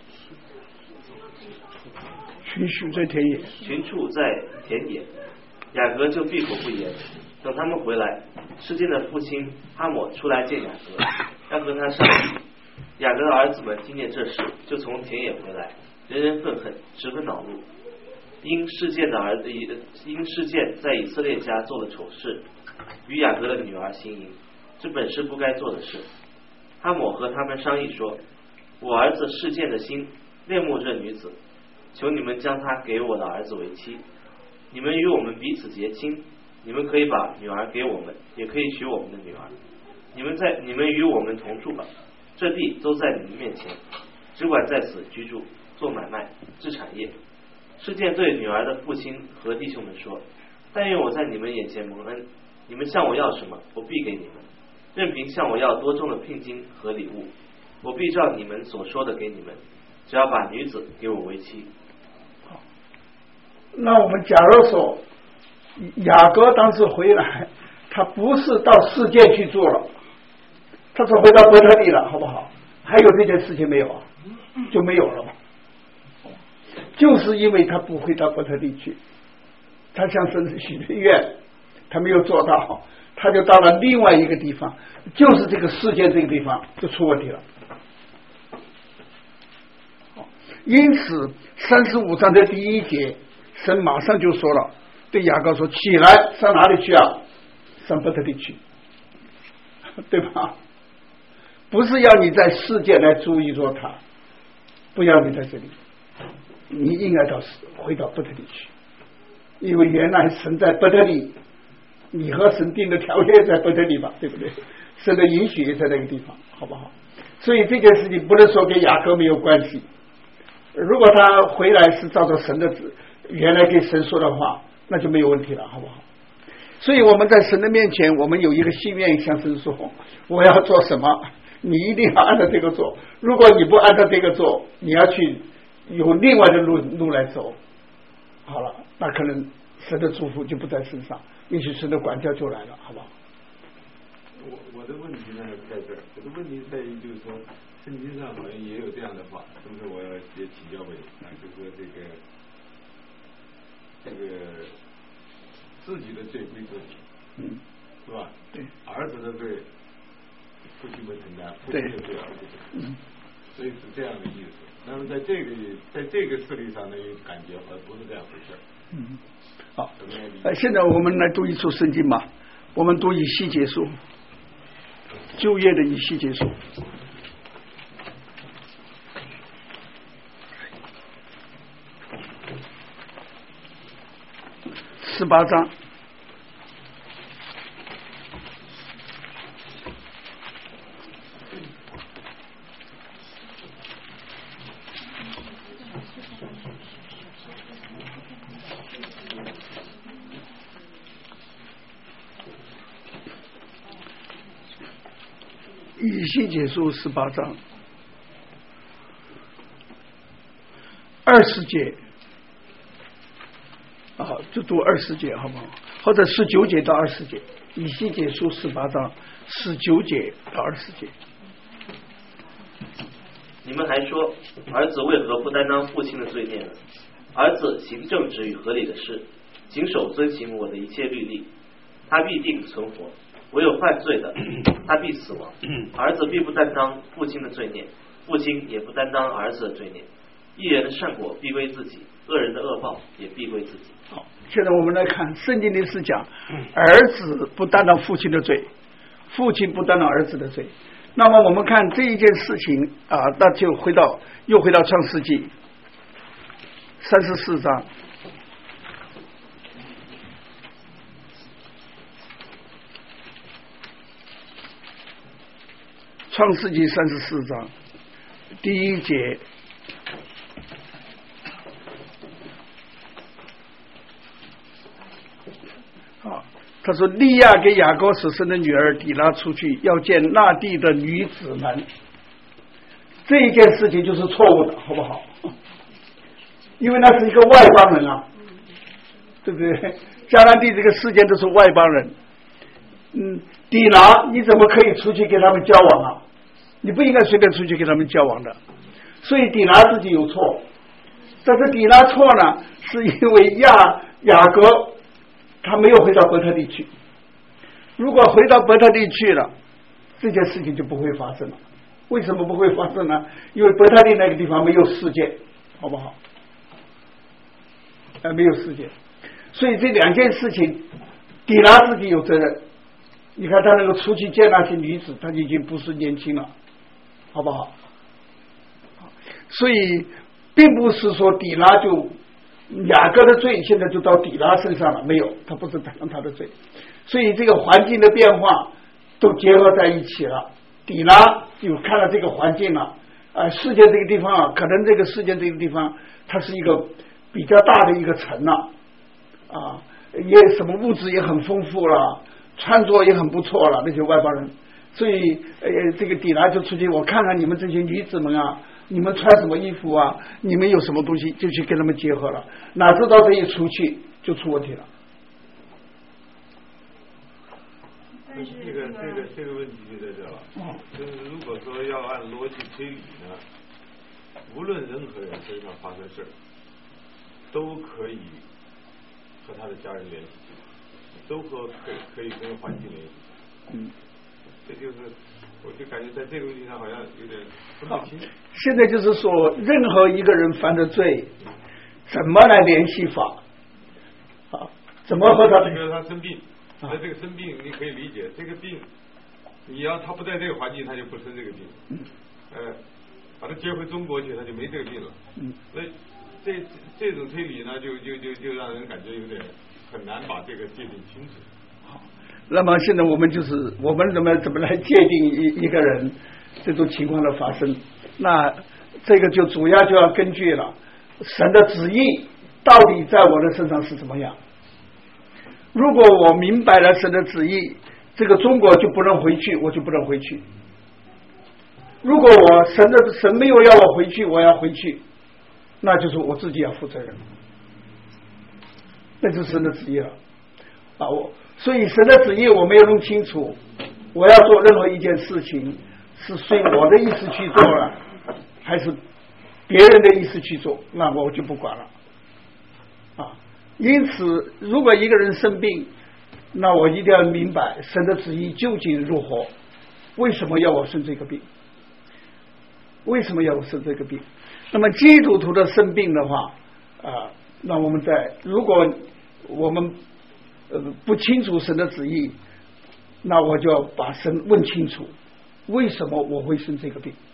群畜在田野， 群畜在田野，雅各就闭口不言。等他们回来，示剑的父亲哈抹出来见雅各，要和他商议。雅各的儿子们听见这事，就从田野回来，人人愤恨，十分恼怒。因示剑的儿子，因示剑在以色列家做了丑事，与雅各的女儿行淫，这本是不该做的事。哈抹和他们商议说：“我儿子示剑的心恋慕这女子，求你们将她给我的儿子为妻。你们与我们彼此结亲，你们可以把女儿给我们，也可以娶我们的女儿。你们在你们与我们同住吧，这地都在你们面前，只管在此居住，做买卖，置产业。”示剑对女儿的父亲和弟兄们说：“但愿我在你们眼前蒙恩，你们向我要什么，我必给你们。任凭向我要多重的聘金和礼物，我必照你们所说的给你们，只要把女子给我为妻。” 好，那我们假如说雅各当时回来，他不是到示剑去做了，他是回到伯特利了，好不好？还有这件事情没有啊？就没有了吧？就是因为他不回到伯特利去，他向神许的愿，他没有做到，他就到了另外一个地方，就是这个事件这个地方就出问题了。因此三十五章的第一节，神马上就说了，对雅各说：“起来，上哪里去啊？上伯特利去，对吧？不是要你在世界来注意做他，不要你在这里。你应该到回到伯特利去，因为原来神在伯特利，你和神定的条约在伯特利吧，对不对？神的允许也在那个地方，好不好？所以这件事情不能说跟雅各没有关系。如果他回来是照着神的原来跟神说的话，那就没有问题了，好不好？所以我们在神的面前，我们有一个心愿向神说：我要做什么，你一定要按照这个做。如果你不按照这个做，你要去有另外的路路来走，好了，那可能神的祝福就不在身上，也许神的管教就来了，好不好？ 我我的问题呢在这儿，我的问题在于就是说，圣经上好像也有这样的话，是不是？我要也请教为啊，就是说这个这个自己的罪归自己， 嗯， 是吧？ 对， 儿子的罪父亲不承担，父亲的罪儿子不承担。 所以是这样的意思。那么在这个在这个事例上呢，又感觉呃不是这样回事。 嗯，好，呃，现在我们来读一处圣经吧。我们读以西结书，旧约的以西结书。十八章，以西结书十八章二十节。啊，就读二十节好不好？或者十九节到二十节，以西结书十八章十九节到二十节。 你们还说，儿子为何不担当父亲的罪孽呢？儿子行正直与合理的事，谨守遵行我的一切律例，他必定存活；唯有犯罪的，他必死亡。儿子必不担当父亲的罪孽，父亲也不担当儿子的罪孽。一人的善果必归自己，恶人的恶报也必归自己。 好，现在我们来看圣经里是讲，儿子不担当父亲的罪，父亲不担当儿子的罪。那么我们看这一件事情啊，那就回到又回到创世纪三十四章。创世纪三十四章第一节。他说利亚给雅各所生的女儿底拉出去要见那地的女子们，这一件事情就是错误的，好不好？因为那是一个外邦人啊，对不对？迦南地这个世界都是外邦人。嗯，底拉你怎么可以出去跟他们交往啊？你不应该随便出去跟他们交往的。所以底拉自己有错，但是底拉错呢，是因为亚雅各他没有回到伯特利去。如果回到伯特利去了，这件事情就不会发生了。为什么不会发生呢？因为伯特利那个地方没有世界，好不好？呃，没有世界，所以这两件事情，底拉自己有责任。你看他那个出去见那些女子，他已经不是年轻了，好不好？所以并不是说底拉就雅各的罪现在就到底拉身上了，没有，他不是担当他的罪。所以这个环境的变化都结合在一起了。底拉有看到这个环境了，呃，世界这个地方啊，可能这个世界这个地方它是一个比较大的一个城了，啊，也什么物质也很丰富了，穿着也很不错了，那些外邦人。所以呃，这个底拉就出去，我看看你们这些女子们啊，你们穿什么衣服啊，你们有什么东西，就去跟他们结合了。哪知道这一出去就出问题了。 但是这个这个这个问题就在这了，哦、就是如果说要按逻辑推理呢，无论任何人身上发生事儿，都可以和他的家人联系，都和可以可以跟环境联系。 嗯， 这就是我就感觉在这个问题上好像有点分不清。 现在就是说，任何一个人犯的罪，怎么来联系法？啊，怎么和他？ 比如他生病。那这个生病你可以理解，这个病你要他不在这个环境，他就不生这个病。嗯。呃，把他接回中国去，他就没这个病了。嗯。所以这这种推理呢，就就就就让人感觉有点很难把这个界定清楚。 好，那么现在我们就是我们怎么怎么来界定一一个人这种情况的发生？那这个就主要就要根据了神的旨意到底在我的身上是怎么样。如果我明白了神的旨意，这个中国就不能回去，我就不能回去。如果我神的神没有要我回去，我要回去，那就是我自己要负责任，那就是神的旨意了啊！我所以神的旨意我没有弄清楚，我要做任何一件事情是随我的意思去做了，还是别人的意思去做，那我就不管了啊！因此，如果一个人生病，那我一定要明白神的旨意究竟如何，为什么要我生这个病？ 为什么要生这个病？那么基督徒的生病的话啊，那我们在如果我们呃不清楚神的旨意，那我就要把神问清楚，为什么我会生这个病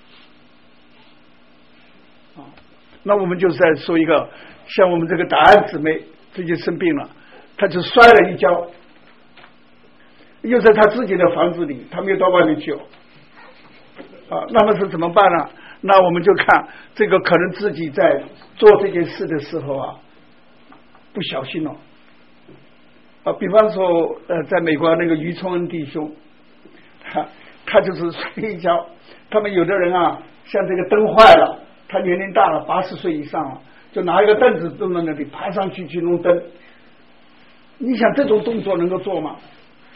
啊？那我们就是在说一个，像我们这个答案姊妹最近生病了，他就摔了一跤，又在他自己的房子里，他没有到外面去哦。啊，那么是怎么办呢？那我们就看这个可能自己在做这件事的时候啊，不小心哦。啊，比方说呃，在美国那个于崇恩弟兄，他他就是摔一跤。他们有的人啊，像这个灯坏了，他年龄大了，八十岁以上了，就拿一个凳子蹲在那里，爬上去去弄灯。你想这种动作能够做吗？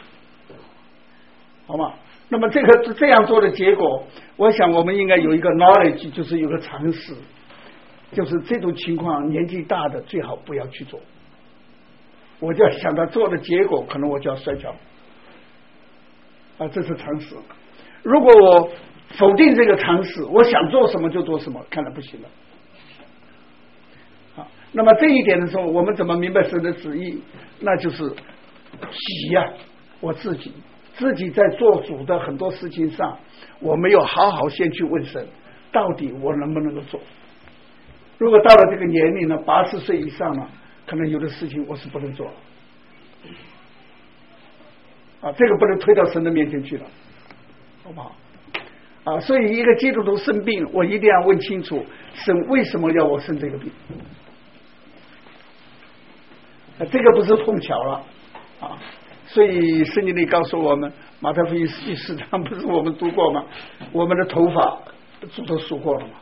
好吗？那么这个这样做的结果，我想我们应该有一个 knowledge， 就是有个常识，就是这种情况年纪大的最好不要去做。我就要想到做的结果，可能我就要摔跤啊，这是常识。如果我否定这个常识，我想做什么就做什么，看来不行了。好，那么这一点的时候，我们怎么明白神的旨意？那就是喜呀、啊，我自己。自己在做主的很多事情上，我没有好好先去问神，到底我能不能够做？如果到了这个年龄呢，八十岁以上了，可能有的事情我是不能做了。啊，这个不能推到神的面前去了，好不好？啊，所以一个基督徒生病，我一定要问清楚，神为什么要我生这个病？啊，这个不是碰巧了啊。所以圣经里告诉我们，马太福音第四章不是我们读过吗？我们的头发主都数过了吗？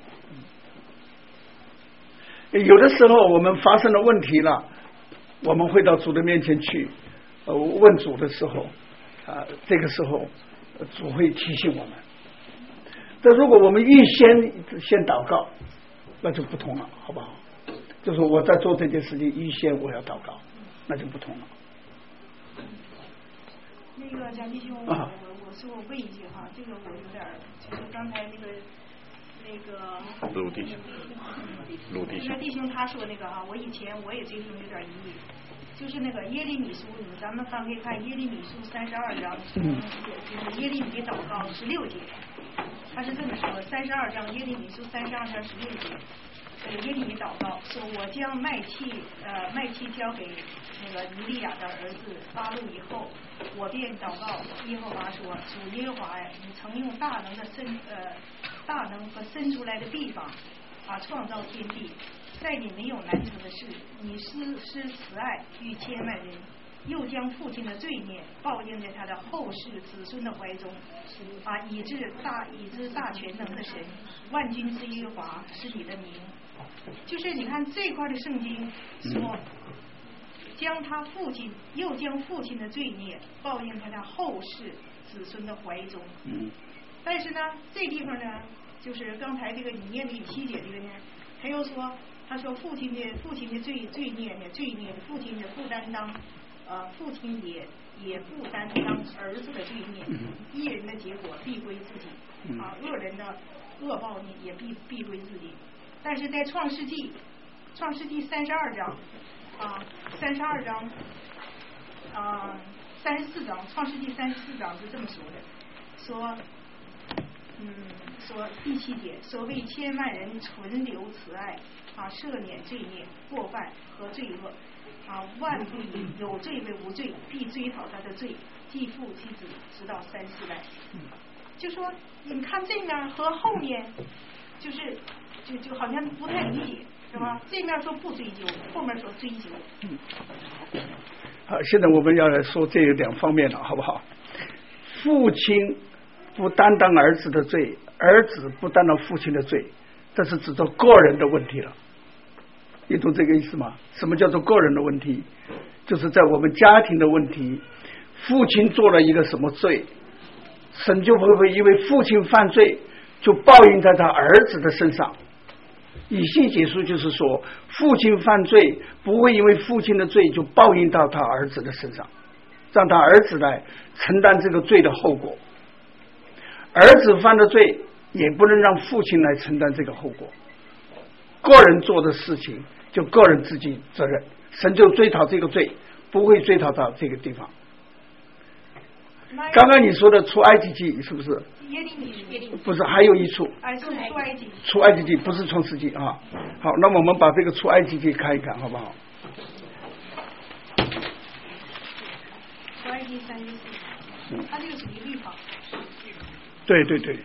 有的时候我们发生了问题了，我们会到主的面前去，呃，问主的时候啊，这个时候主会提醒我们。这如果我们预先先祷告，那就不同了，好不好？就是我在做这件事情，预先我要祷告，那就不同了。 那个蒋弟兄，我我我说我问一句哈，这个我有点就是刚才那个那个陆弟兄，陆弟兄， 那个弟兄他说那个哈，我以前我也对这种有点疑虑，就是那个耶利米书，咱们翻开看耶利米书三十二章，嗯，就是耶利米祷告十六节，他是这么说，三十二章耶利米书三十二章十六节。呃，耶利米祷告说：“我将麦器，呃，麦器交给那个以利亚的儿子巴路以后，我便祷告耶和华说：主耶和华呀，你曾用大能的伸，呃，大能和伸出来的臂膀啊，创造天地，在你没有难成的事，你施施慈爱于千万人，又将父亲的罪孽报应在他的后世子孙的怀中，啊，以致大以致大全能的神，万军之耶和华是你的名。”就是你看这块的圣经说，将他父亲又将父亲的罪孽报应在他后世子孙的怀中。但是呢，这地方呢，就是刚才这个你念的以西结这个呢，他又说，他说父亲的父亲的罪罪孽呢，罪孽父亲的不担当，呃，父亲也也不担当儿子的罪孽，一人的结果必归自己，啊，恶人的恶报呢也必必归自己。但是在创世纪，创世纪三十二章，啊，三十二章，啊，三十四章，创世纪三十四章是这么说的，说，嗯，说第七节，说为千万人存留慈爱，啊，赦免罪孽、过犯和罪恶，啊，万不以有罪为无罪，必追讨他的罪，继父及子，直到三四代。就说你看这面和后面，就是。就就好像不太理解，是吧？这面说不追究，后面说追究。嗯。 好，现在我们要来说这两方面了，好不好？父亲不担当儿子的罪，儿子不担当父亲的罪，这是指着个人的问题了。你懂这个意思吗？什么叫做个人的问题？就是在我们家庭的问题，父亲做了一个什么罪，神就会不会因为父亲犯罪就报应在他儿子的身上。以西结书就是说，父亲犯罪不会因为父亲的罪就报应到他儿子的身上，让他儿子来承担这个罪的后果。儿子犯的罪也不能让父亲来承担这个后果。个人做的事情就个人自己责任，神就追讨这个罪，不会追讨到这个地方。刚刚你说的出埃及记是不是？ 耶利米耶利米不是，还有一处。 哎，是出埃及。 出埃及记不是创世纪啊。好，那么我们把这个出埃及记看一看，好不好？ 出埃及三十四，它这个属于律法。 对对对。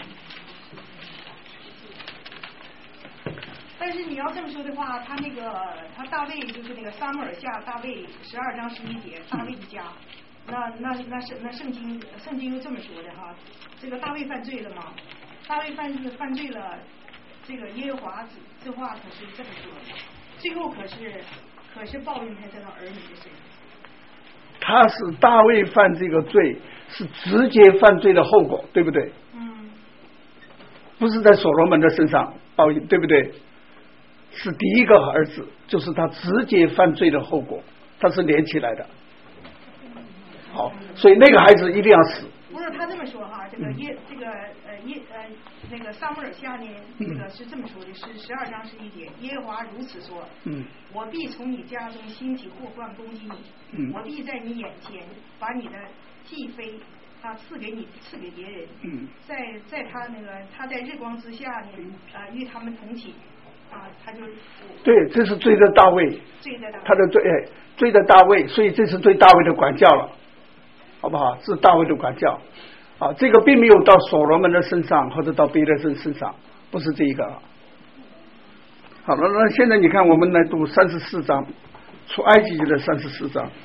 但是你要这么说的话，他那个他大卫就是那个撒母耳下大卫十二章十一节，大卫的家。那那那是那圣经圣经又这么说的哈，这个大卫犯罪了吗？大卫犯犯罪了，这个耶和华这话可是这么说的，最后可是可是报应还在他儿女的身上。 他是大卫犯这个罪，是直接犯罪的后果，对不对？ 嗯。 不是在所罗门的身上报应，对不对？是第一个儿子，就是他直接犯罪的后果，他是连起来的。好，所以那个孩子一定要死。 不是他这么说哈，这个耶、嗯、这个呃耶呃那个撒母耳下呢，这个是这么说的，是十二章十一节，耶和华如此说，嗯，我必从你家中兴起祸患攻击你，嗯，我必在你眼前把你的祭妃他赐给你赐给别人，嗯，在在他那个他在日光之下呢，啊、呃、与他们同起。啊，他就对，这是追着大卫， 追着大卫他的追哎追着大卫，所以这是对大卫的管教了，好不好？是大卫的管教啊，这个并没有到所罗门的身上或者到别的人身上，不是这一个。好了，那现在你看，我们来读三十四章，出埃及记的三十四章。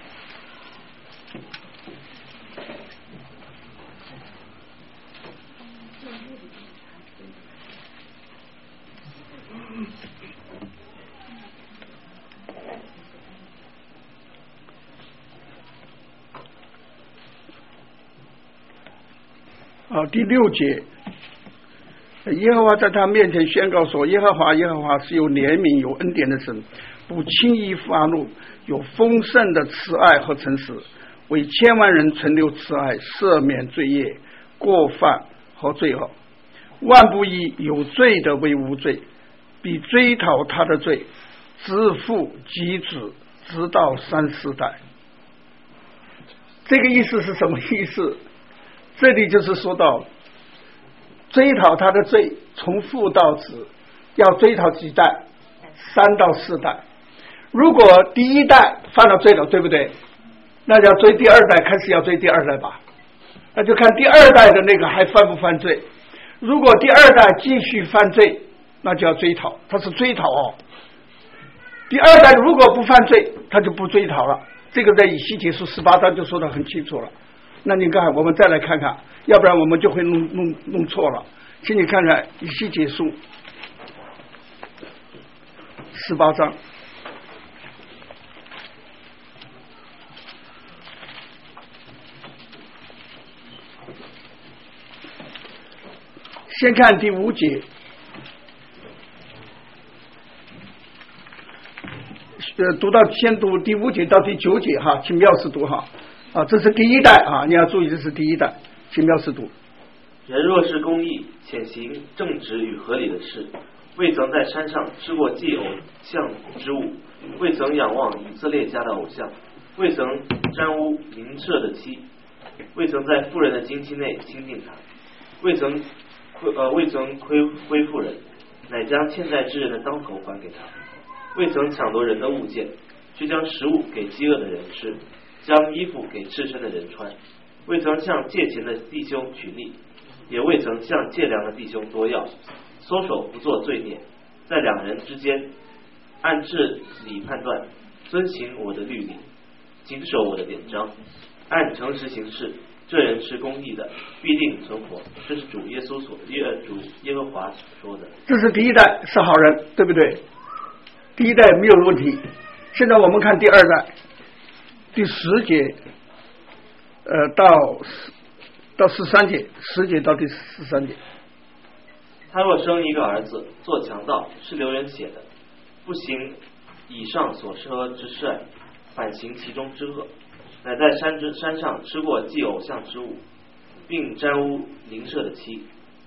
啊，第六节，耶和华在他面前宣告说：耶和华，耶和华是有怜悯、有恩典的神，不轻易发怒，有丰盛的慈爱和诚实，为千万人存留慈爱，赦免罪孽、过犯和罪恶，万不以有罪的为无罪，必追讨他的罪，自父及子，直到三四代。这个意思是什么意思？这里就是说到追讨他的罪，从父到子要追讨几代？三到四代。如果第一代犯了罪了，对不对？那就要追第二代，开始要追第二代吧。那就看第二代的那个还犯不犯罪。如果第二代继续犯罪，那就要追讨，他是追讨哦。第二代如果不犯罪，他就不追讨了。这个在以西结书十八章就说得很清楚了。那你看，我们再来看看，要不然我们就会弄弄弄错了。请你看看以西结书十八章，先看第五节。呃，读到先读第五节到第九节哈，请藐视读哈。啊，这是第一代啊，你要注意，这是第一代，请藐视读。 人若是公义，且行正直与合理的事，未曾在山上吃过祭偶像之物，未曾仰望以色列家的偶像，未曾沾污邻舍的妻，未曾在妇人的经期内亲近他，未曾呃未曾亏亏负人，乃将欠债之人的当头还给他，未曾抢夺人的物件，却将食物给饥饿的人吃，将衣服给赤身的人穿，未曾向借钱的弟兄取利，也未曾向借粮的弟兄多要，搜手不做罪孽，在两人之间按治理判断，遵行我的律例，谨守我的典章，按诚实行事，这人是公义的，必定存活。这是主耶稣所耶主耶和华说的。 这是第一代是好人，对不对？第一代没有问题。现在我们看第二代，第十节，呃，到到十三节，十节到第十三节。 他若生一个儿子，做强盗，是流人血的，不行以上所说之事，反行其中之恶，乃在山之山上吃过祭偶像之物，并沾污邻舍的妻，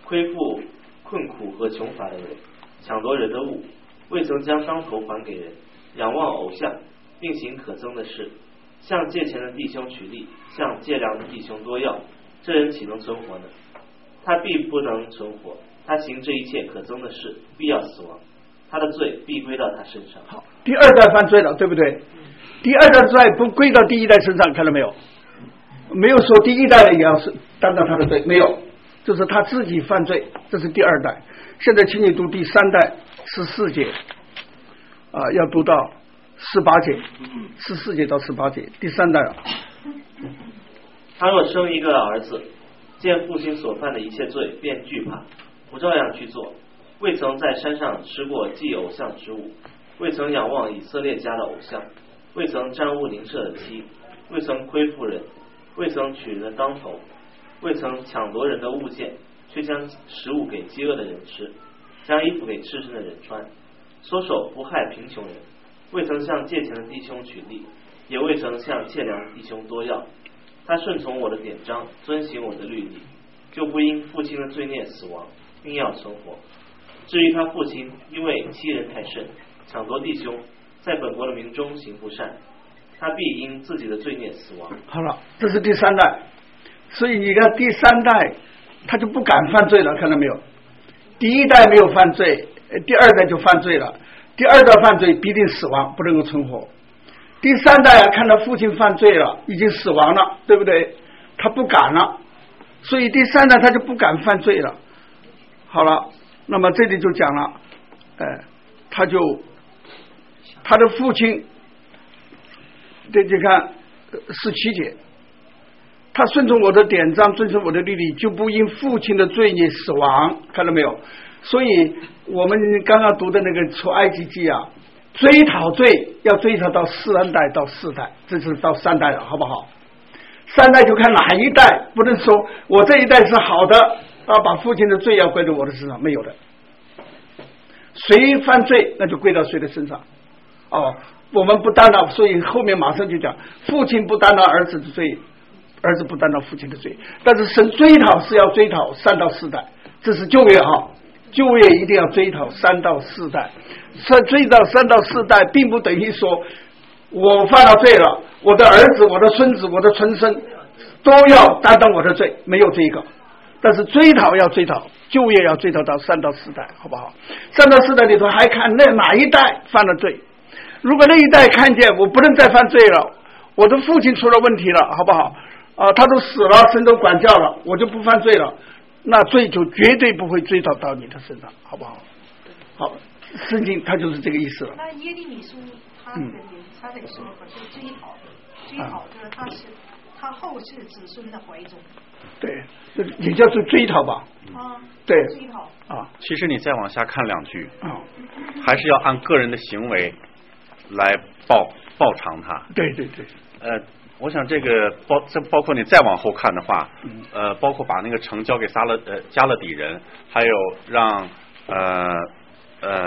亏负困苦和穷乏的人，抢夺人的物，未曾将当头还给人，仰望偶像，并行可憎的事，向借钱的弟兄取利，向借粮的弟兄多要，这人岂能存活呢？他必不能存活，他行这一切可憎的事，必要死亡，他的罪必归到他身上。 好，第二代犯罪了，对不对？第二代罪不归到第一代身上，看到没有？没有说第一代的也要是担当他的罪，没有，就是他自己犯罪，这是第二代。现在请你读第三代十四节啊，要读到十八节，十四节到十八节，第三代了。 他若生一个儿子，见父亲所犯的一切罪，便惧怕，不照样去做，未曾在山上吃过祭偶像之物，未曾仰望以色列家的偶像，未曾沾污邻舍的妻，未曾亏负人，未曾取人的当头，未曾抢夺人的物件，却将食物给饥饿的人吃，将衣服给赤身的人穿，缩手不害贫穷人，未曾向借钱的弟兄取利，也未曾向借粮的弟兄多要。他顺从我的典章，遵行我的律例，就不因父亲的罪孽死亡，并要存活。至于他父亲，因为欺人太甚，抢夺弟兄，在本国的民中行不善，他必因自己的罪孽死亡。 好了，这是第三代，所以你看第三代他就不敢犯罪了，看到没有？第一代没有犯罪，第二代就犯罪了，第二代犯罪必定死亡，不能够存活。第三代啊，看到父亲犯罪了，已经死亡了，对不对？他不敢了，所以第三代他就不敢犯罪了。好了，那么这里就讲了，哎，他就他的父亲，这就看十七节，他顺从我的典章，遵守我的律例，就不因父亲的罪孽死亡，看到没有？所以我们刚刚读的那个出埃及记啊，追讨罪要追讨到三代到四代，这是到三代了，好不好？三代就看哪一代，不能说我这一代是好的啊，把父亲的罪要归到我的身上，没有的。谁犯罪，那就归到谁的身上。哦，我们不担当，所以后面马上就讲，父亲不担当儿子的罪，儿子不担当父亲的罪。但是神追讨是要追讨三到四代，这是旧约哈。就业一定要追讨三到四代，追到三到四代，并不等于说我犯了罪了，我的儿子、我的孙子、我的存孙都要担当我的罪，没有这个。但是追讨要追讨，就业要追讨到三到四代，好不好？三到四代里头还看那哪一代犯了罪，如果那一代看见我不能再犯罪了，我的父亲出了问题了，好不好？啊，他都死了，神都管教了，我就不犯罪了。那罪就绝对不会追讨到你的身上，好不好？好，圣经它就是这个意思了。 那耶利米书他的也他的说法是追讨，追讨就是他是他后世子孙的怀中。 对，这也叫做追讨吧？ 啊， 对， 追讨啊。 其实你再往下看两句， 啊， 还是要按个人的行为来报报偿他。 对对对。 呃。我想这个包这包括你再往后看的话，呃，包括把那个城交给撒勒呃加勒底人，还有让呃呃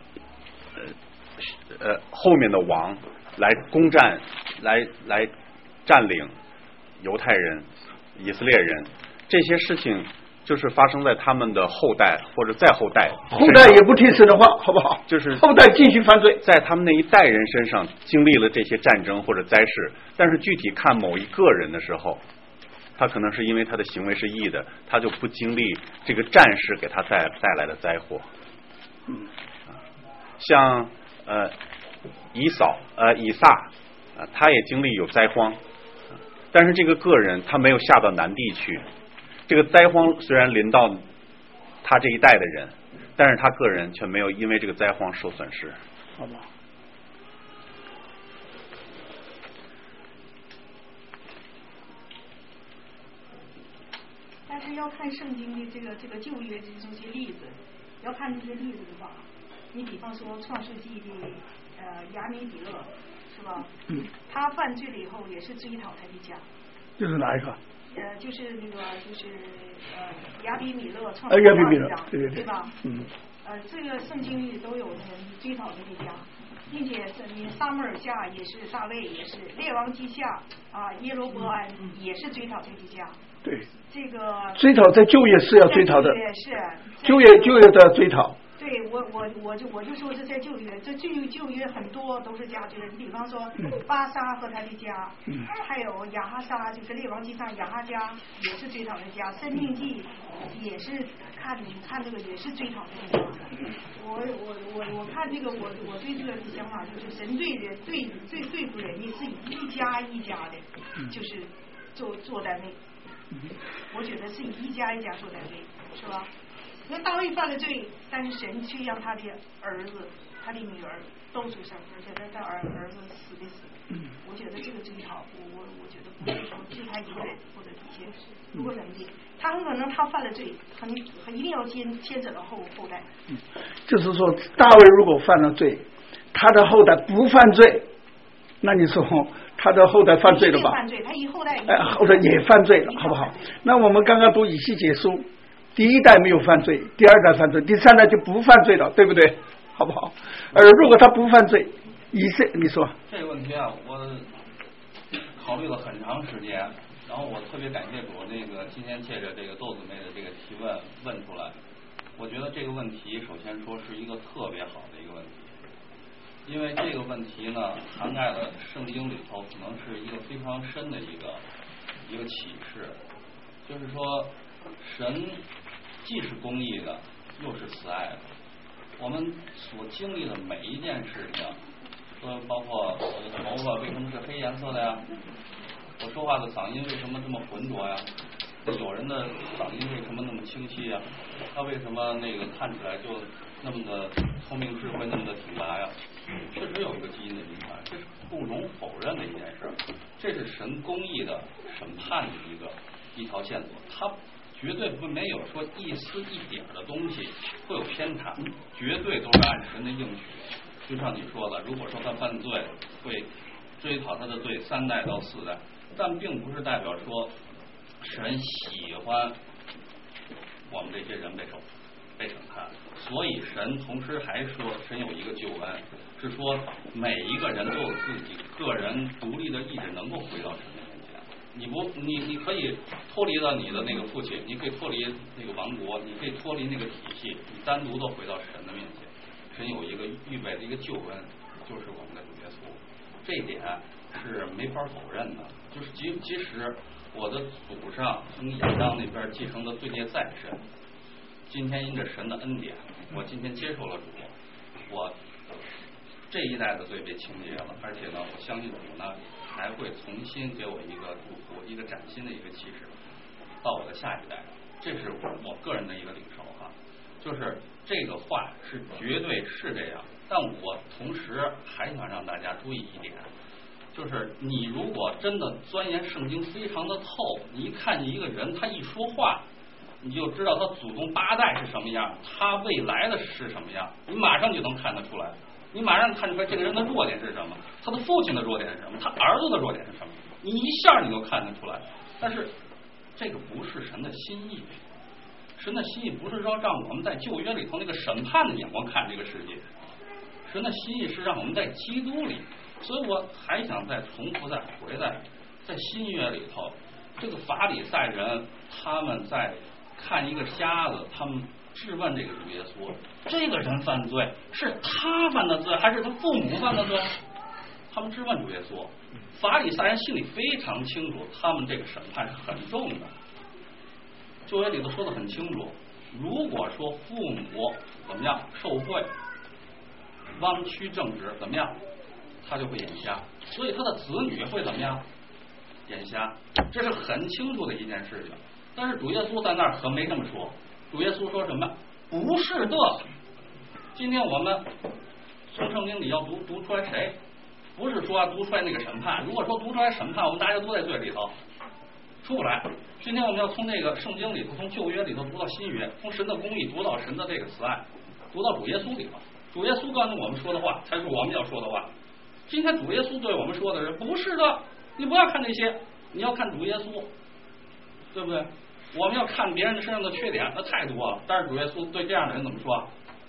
呃后面的王来攻占来来占领犹太人、以色列人，这些事情就是发生在他们的后代或者再后代， 后代也不听神的话，好不好？ 就是后代继续犯罪， 在他们那一代人身上经历了这些战争或者灾事，但是具体看某一个人的时候，他可能是因为他的行为是义的，他就不经历这个战事给他带带来的灾祸。 嗯， 像呃以扫呃以撒啊、呃，他也经历有灾荒，但是这个个人他没有下到南地去。这个灾荒虽然临到他这一代的人，但是他个人却没有因为这个灾荒受损失。 好吧。 但是要看圣经的这个这个旧约的这些例子，要看这些例子的话，你比方说创世纪的呃亚米比勒是吧？ 嗯。 他犯罪了以后也是追讨他的家。 就是哪一个？ 呃，就是那个，就是呃，亚比米勒创呃，亚比米勒，对对对吧？ 嗯。 呃，这个圣经里都有那个追讨这个家，并且你撒母耳下也是大卫也是，列王记下啊耶罗波安也是追讨这个家。 对。 这个追讨在旧约是要追讨的。 是。 旧约旧约都要追讨。 对我我我就我就说这在旧约，这旧旧约很多都是家就是，比方说巴沙和他的家，嗯、还有亚哈沙，就是列王记上亚哈家也是追讨的家，申命记也是看看这个也是追讨这个家。我我我我看这个我我对这个想法就是神对人对对对付人家是一家一家的，就是做做单位。我觉得是以一家一家做单位，是吧？那大卫犯了罪，但是神却让他的儿子、他的女儿都出生，而且他的儿儿子死的死。我觉得这个追讨，我我我觉得不是说就他一个人或者一些如果人的，他很可能他犯了罪，很很一定要牵牵扯到后后代。 嗯，就是说大卫如果犯了罪，他的后代不犯罪，那你说他的后代犯罪了吧？ 犯罪，他以后代哎，后代也犯罪了，好不好？那我们刚刚读以西结书。第一代没有犯罪，第二代犯罪，第三代就不犯罪了，对不对？好不好？而如果他不犯罪，以色你说这个问题啊，我考虑了很长时间，然后我特别感谢主，那个今天借着这个豆子妹的这个提问问出来，我觉得这个问题首先说是一个特别好的一个问题，因为这个问题呢涵盖了圣经里头可能是一个非常深的一个一个启示，就是说神既是公义的，又是慈爱的。我们所经历的每一件事情，都包括我的头发为什么是黑颜色的呀？我说话的嗓音为什么这么浑浊呀？有人的嗓音为什么那么清晰呀？他为什么那个看起来就那么的聪明智慧，那么的挺拔呀？确实有一个基因的遗传，这是不容否认的一件事。这是神公义的审判的一个一条线索，他绝对不没有说一丝一点的东西会有偏差，绝对都是按神的应许。就像你说的，如果说他犯罪，会追讨他的罪三代到四代，但并不是代表说神喜欢我们这些人被受被审判。所以神同时还说，神有一个救恩，是说每一个人都有自己个人独立的意志，能够回到神的面前。你不，你你可以脱离了你的那个父亲，你可以脱离那个王国，你可以脱离那个体系，你单独的回到神的面前。神有一个预备的一个救恩，就是我们的主耶稣，这一点是没法否认的。就是即即使我的祖上从亚当那边继承的罪孽再深，今天因着神的恩典，我今天接受了主，我这一代的罪被清洁了，而且呢，我相信主呢还会重新给我一个祝福，一个崭新的一个启示到我的下一代。这是我个人的一个领受哈，就是这个话是绝对是这样，但我同时还想让大家注意一点，就是你如果真的钻研圣经非常的透，你一看见一个人他一说话，你就知道他祖宗八代是什么样，他未来的是什么样，你马上就能看得出来，你马上看出来这个人的弱点是什么，他的父亲的弱点是什么，他儿子的弱点是什么，你一下你就看得出来。但是这个不是神的心意，神的心意不是说让我们在旧约里头那个审判的眼光看这个世界，神的心意是让我们在基督里。所以我还想再重复再回来，在新约里头，这个法利赛人他们在看一个瞎子，他们质问这个主耶稣，这个人犯罪是他犯的罪还是他父母犯的罪？他们质问主耶稣，法利赛人心里非常清楚，他们这个审判是很重的。旧约里头说的很清楚，如果说父母怎么样受贿、弯曲正直怎么样，他就会眼瞎，所以他的子女会怎么样？眼瞎，这是很清楚的一件事情。但是主耶稣在那儿可没这么说，主耶稣说什么？不是的。今天我们从圣经里要读读出来谁？不是说读出来那个审判。如果说读出来审判，我们大家都在罪里头，出不来。今天我们要从这个圣经里头，从旧约里头读到新约，从神的公义读到神的这个慈爱，读到主耶稣里头。主耶稣告诉我们说的话，才是我们要说的话。今天主耶稣对我们说的是不是的，你不要看这些，你要看主耶稣，对不对？我们要看别人身上的缺点，那太多了。但是主耶稣对这样的人怎么说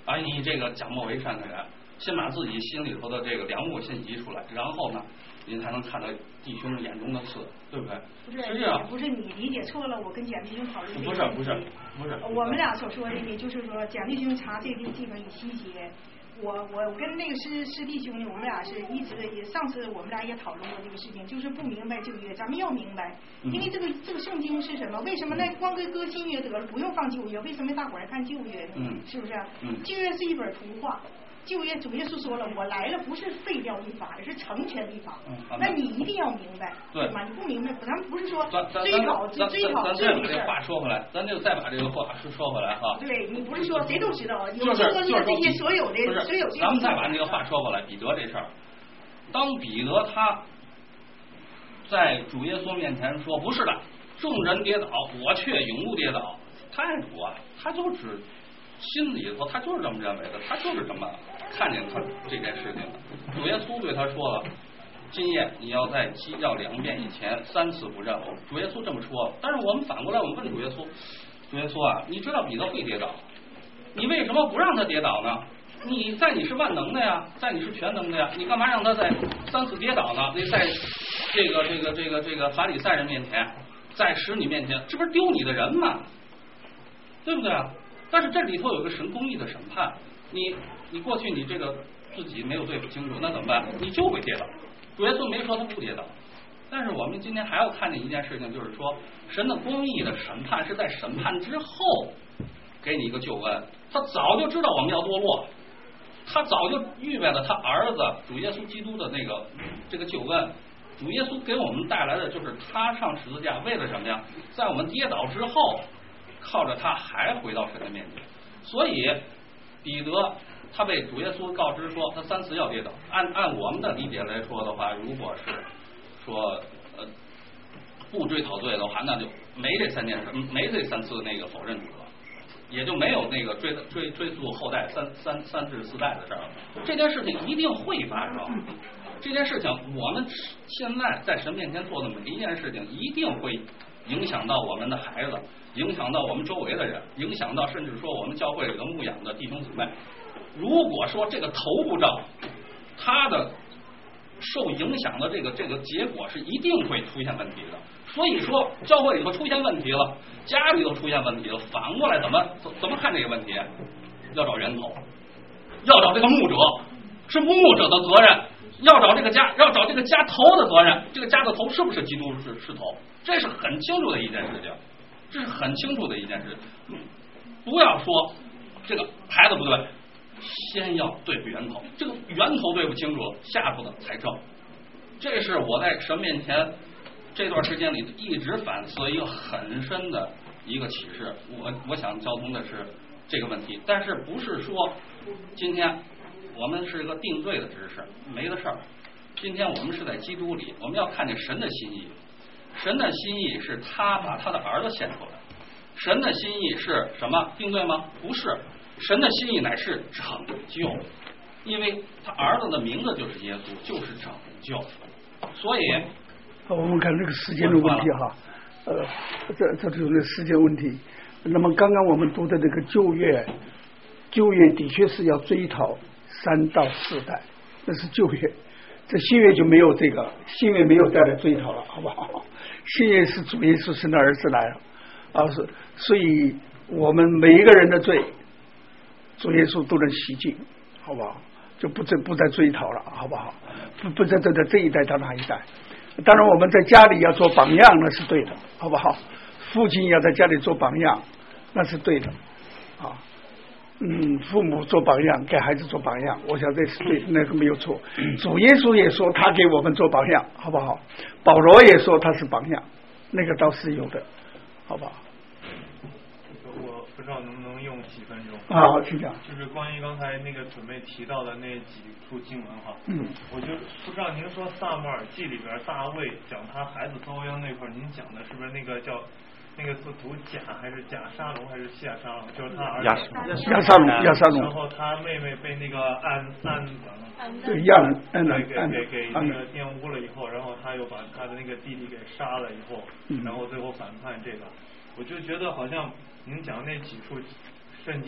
啊，你这个假冒为善的人，先把自己心里头的这个良物信息出来，然后呢，您才能看到弟兄眼中的刺，对不对？ 不是， 实际上不是你理解错了，我跟蒋弟兄讨论这个不是不是不是， 我们俩所说的呢，就是说蒋弟兄查这个地方有细节。我我跟那个师师弟兄呢，我们俩是一直也上次我们俩也讨论过这个事情，就是不明白旧约，咱们要明白，因为这个这个圣经是什么？为什么那光搁搁新约得了，不用放旧约？为什么大伙儿看旧约呢？ 嗯， 是不是？ 嗯， 旧约是一本图画。旧约主耶稣说了，我来了不是废掉律法，而是成全律法。 嗯， 那你一定要明白， 对吗？你不明白，咱们不是说咱追讨追追讨这个事儿。话说回来，咱就再把这个话说说回来哈。 对你不是说谁都知道，有就是就是这些所有的所有这些。 咱们再把这个话说回来，彼得这事儿，当彼得他在主耶稣面前说不是的，众人跌倒，我却永不跌倒，他爱主啊，他就是心里头他就是这么认为的，他就是这么看见他这件事情的。主耶稣对他说了，今夜你要在鸡叫两遍以前三次不认我。主耶稣这么说，但是我们反过来我们问主耶稣，主耶稣啊，你知道彼得会跌倒，你为什么不让他跌倒呢？你在你是万能的呀，在你是全能的呀，你干嘛让他在三次跌倒呢？在这个这个这个这个法利赛人面前，在使女面前，这不是丢你的人吗？对不对啊？但是这里头有个神公义的审判，你你过去你这个自己没有对付清楚，那怎么办？你就会跌倒。主耶稣没说他不跌倒，但是我们今天还要看见一件事情，就是说神的公义的审判是在审判之后给你一个救恩，他早就知道我们要堕落，他早就预备了他儿子主耶稣基督的那个这个救恩。主耶稣给我们带来的就是他上十字架，为了什么呀？在我们跌倒之后，靠着他还回到神的面前。所以彼得他被主耶稣告知说他三次要跌倒，按按我们的理解来说的话，如果是说呃不追讨罪的话，那就没这三件事，没这三次那个否认主了，也就没有那个追追追溯后代三三三至四代的事儿了。这件事情一定会发生，这件事情我们现在在神面前做的每一件事情，一定会影响到我们的孩子，影响到我们周围的人，影响到甚至说我们教会里的牧养的弟兄姊妹。如果说这个头不正，他的受影响的这个这个结果是一定会出现问题的。所以说教会里头出现问题了，家里头出现问题了，反过来怎么怎么看这个问题？要找源头，要找这个牧者，是牧者的责任，要找这个家，要找这个家头的责任。这个家的头是不是基督是是头？这是很清楚的一件事情，这是很清楚的一件事。不要说这个孩子不对，先要对付源头，这个源头对不清楚了，下头的才正。这是我在神面前这段时间里一直反思一个很深的一个启示。我我想交通的是这个问题，但是不是说今天我们是一个定罪的知识，没的事儿。今天我们是在基督里，我们要看见神的心意。神的心意是他把他的儿子献出来。神的心意是什么？定罪吗？不是。神的心意乃是拯救，因为他儿子的名字就是耶稣，就是拯救。所以我们看这个时间的问题哈，呃，这这就是时间问题。那么刚刚我们读的这个旧约，旧约的确是要追讨三到四代，那是旧约。这新约就没有这个，新约没有再来追讨了，好不好？新约是主耶稣生的儿子来了，啊是，所以我们每一个人的罪，主耶稣都能洗净，好不好？就不再不再追讨了，好不好？不不再追到这一代到那一代。当然我们在家里要做榜样，那是对的，好不好？父亲要在家里做榜样，那是对的啊。嗯，父母做榜样，给孩子做榜样，我想这是对，那个没有错。主耶稣也说他给我们做榜样，好不好？保罗也说他是榜样，那个倒是有的，好不好？ 我不知道能不能用几分钟啊，请讲。 就是关于刚才那个准备提到的那几处经文哈， 嗯， 我就不知道您说撒母耳记里边大卫讲他孩子遭殃那块，您讲的是不是那个叫？那个是读甲还是甲沙龙还是夏沙龙？就是他儿子亚沙龙，亚沙龙。 然后他妹妹被那个暗暗对亚暗对给给给那个玷污了以后，然后他又把他的那个弟弟给杀了以后，然后最后反叛这个，我就觉得好像您讲那几处圣经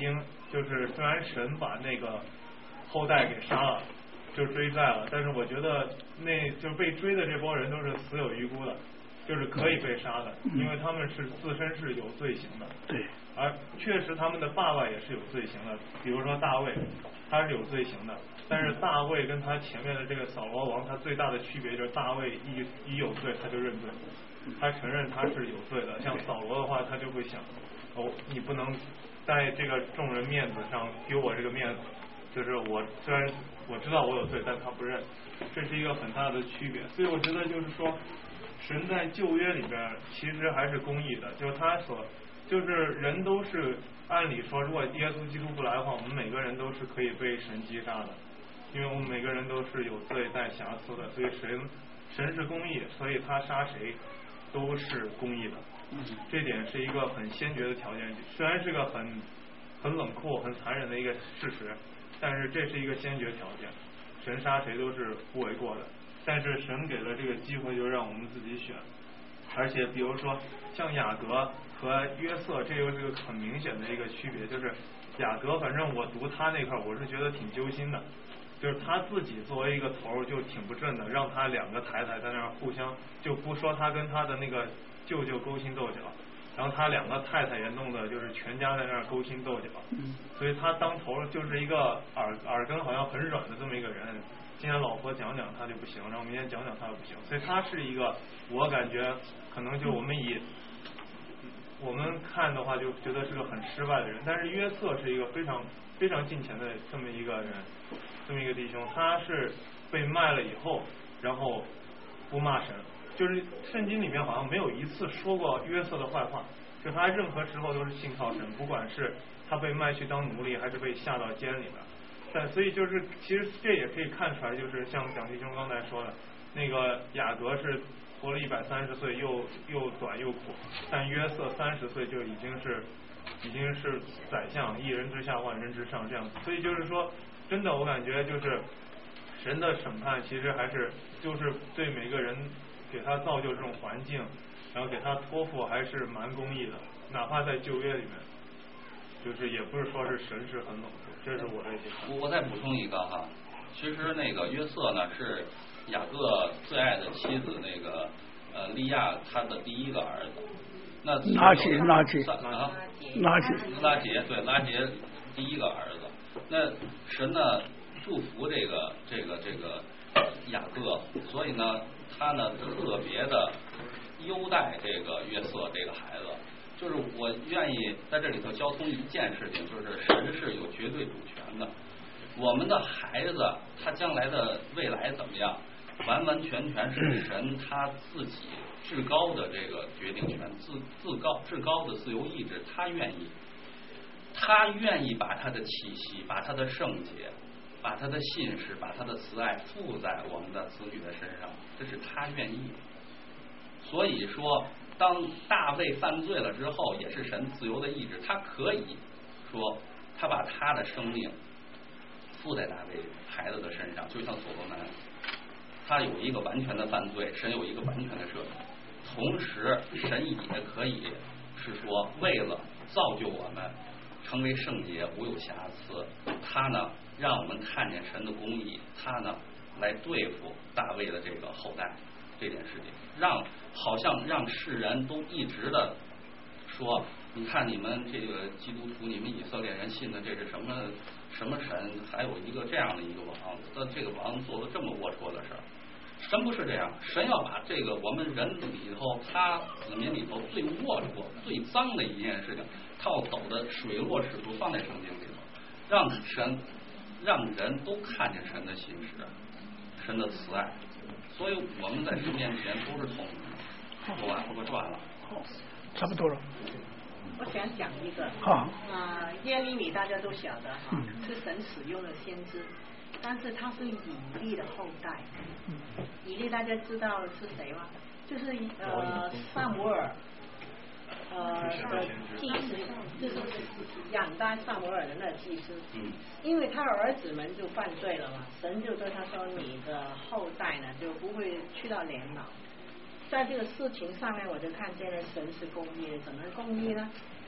就是虽然神把那个后代给杀了，就追债了，但是我觉得那就是被追的这波人都是死有余辜的，就是可以被杀的，因为他们是自身是有罪行的。 对。 而确实他们的爸爸也是有罪行的，比如说大卫，他是有罪行的。但是大卫跟他前面的这个扫罗王，他最大的区别就是大卫一一有罪他就认罪，他承认他是有罪的。像扫罗的话，他就会想，哦，你不能在这个众人面子上丢我这个面子，就是我虽然我知道我有罪，但他不认，这是一个很大的区别。所以我觉得就是说，神在旧约里边其实还是公义的，就是他所就是人都是按理说，如果耶稣基督不来的话，我们每个人都是可以被神击杀的。因为我们每个人都是有罪带瑕疵的，所以神神是公义，所以他杀谁都是公义的。这点是一个很先决的条件，虽然是个很很冷酷、很残忍的一个事实，但是这是一个先决条件。神杀谁都是不为过的，但是神给了这个机会，就让我们自己选。而且比如说像雅各和约瑟，这又是个很明显的一个区别，就是雅各，反正我读他那块，我是觉得挺揪心的。就是他自己作为一个头就挺不正的，让他两个太太在那儿互相，就不说他跟他的那个舅舅勾心斗角，然后他两个太太也弄得就是全家在那儿勾心斗角，所以他当头就是一个耳耳根好像很软的这么一个人。今天老婆讲讲他就不行，然后明天讲讲他就不行，所以他是一个我感觉可能就我们以我们看的话就觉得是个很失败的人，但是约瑟是一个非常非常敬虔的这么一个人。这么一个弟兄，他是被卖了以后，然后不骂神，就是圣经里面好像没有一次说过约瑟的坏话，就他任何时候都是信靠神，不管是他被卖去当奴隶，还是被下到监里面。但所以就是其实这也可以看出来，就是像蒋弟兄刚才说的，那个雅各是活了一百三十岁，又又短又苦，但约瑟三十岁就已经是已经是宰相，一人之下万人之上这样，所以就是说。真的，我感觉就是神的审判，其实还是就是对每个人给他造就这种环境，然后给他托付，还是蛮公义的。哪怕在旧约里面，就是也不是说是神是很冷酷，这是我的一些看法。 我再补充一个哈，其实那个约瑟呢是雅各最爱的妻子那个呃利亚他的第一个儿子。那拉结拉结啊拉结拉结对拉结第一个儿子。那神呢祝福这个这个这个雅各，所以呢他呢特别的优待这个约瑟这个孩子。就是我愿意在这里头交通一件事情，就是神是有绝对主权的。我们的孩子他将来的未来怎么样，完完全全是神他自己至高的这个决定权，自自高至高的自由意志，他愿意。他愿意把他的气息，把他的圣洁，把他的信实，把他的慈爱附在我们的子女的身上，这是他愿意。所以说，当大卫犯罪了之后，也是神自由的意志，他可以说他把他的生命附在大卫孩子的身上，就像所罗门，他有一个完全的犯罪，神有一个完全的赦免。同时，神也可以是说，为了造就我们。成为圣洁无有瑕疵，他呢让我们看见神的公义，他呢来对付大卫的这个后代这件事情，让好像让世人都一直的说，你看你们这个基督徒，你们以色列人信的这是什么什么神，还有一个这样的一个王，那这个王做了这么龌龊的事儿。神不是这样，神要把这个我们人里头，他子民里头最龌龊、最脏的一件事情，他要走的水落石出，放在圣经里头，让神让人都看见神的信实，神的慈爱。所以我们在神面前都是同意。说完，我说完了。 好，差不多了。 我想讲一个。 好。 啊、呃，耶利米大家都晓得哈，嗯、是神使用的先知。但是他是以利的后代，以利大家知道是谁吗？就是呃撒母耳，呃的祭司，就是养大撒母耳的那祭司。因为他儿子们就犯罪了嘛，神就对他说：“你的后代呢就不会去到年老。”在这个事情上面，我就看见了神是公义的，怎么公义呢？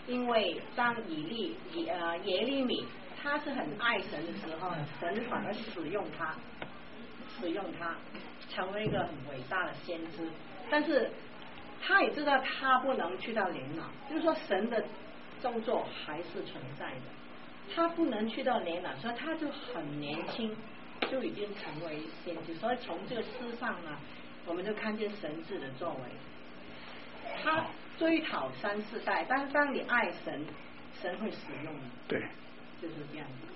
因为当以利以呃耶利米他是很爱神的时候，神反而使用他，使用他成为一个很伟大的先知，但是他也知道他不能去到年老，就是说神的动作还是存在的，他不能去到年老，所以他就很年轻就已经成为先知。所以从这个诗上呢，我们就看见神智的作为，他追讨三四代，但是当你爱神，神会使用你。 对， 就是这样子。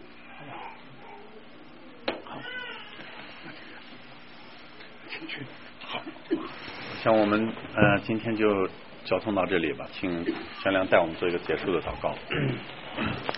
好，请去。好， 像我们呃今天就交通到这里吧，请全良带我们做一个结束的祷告。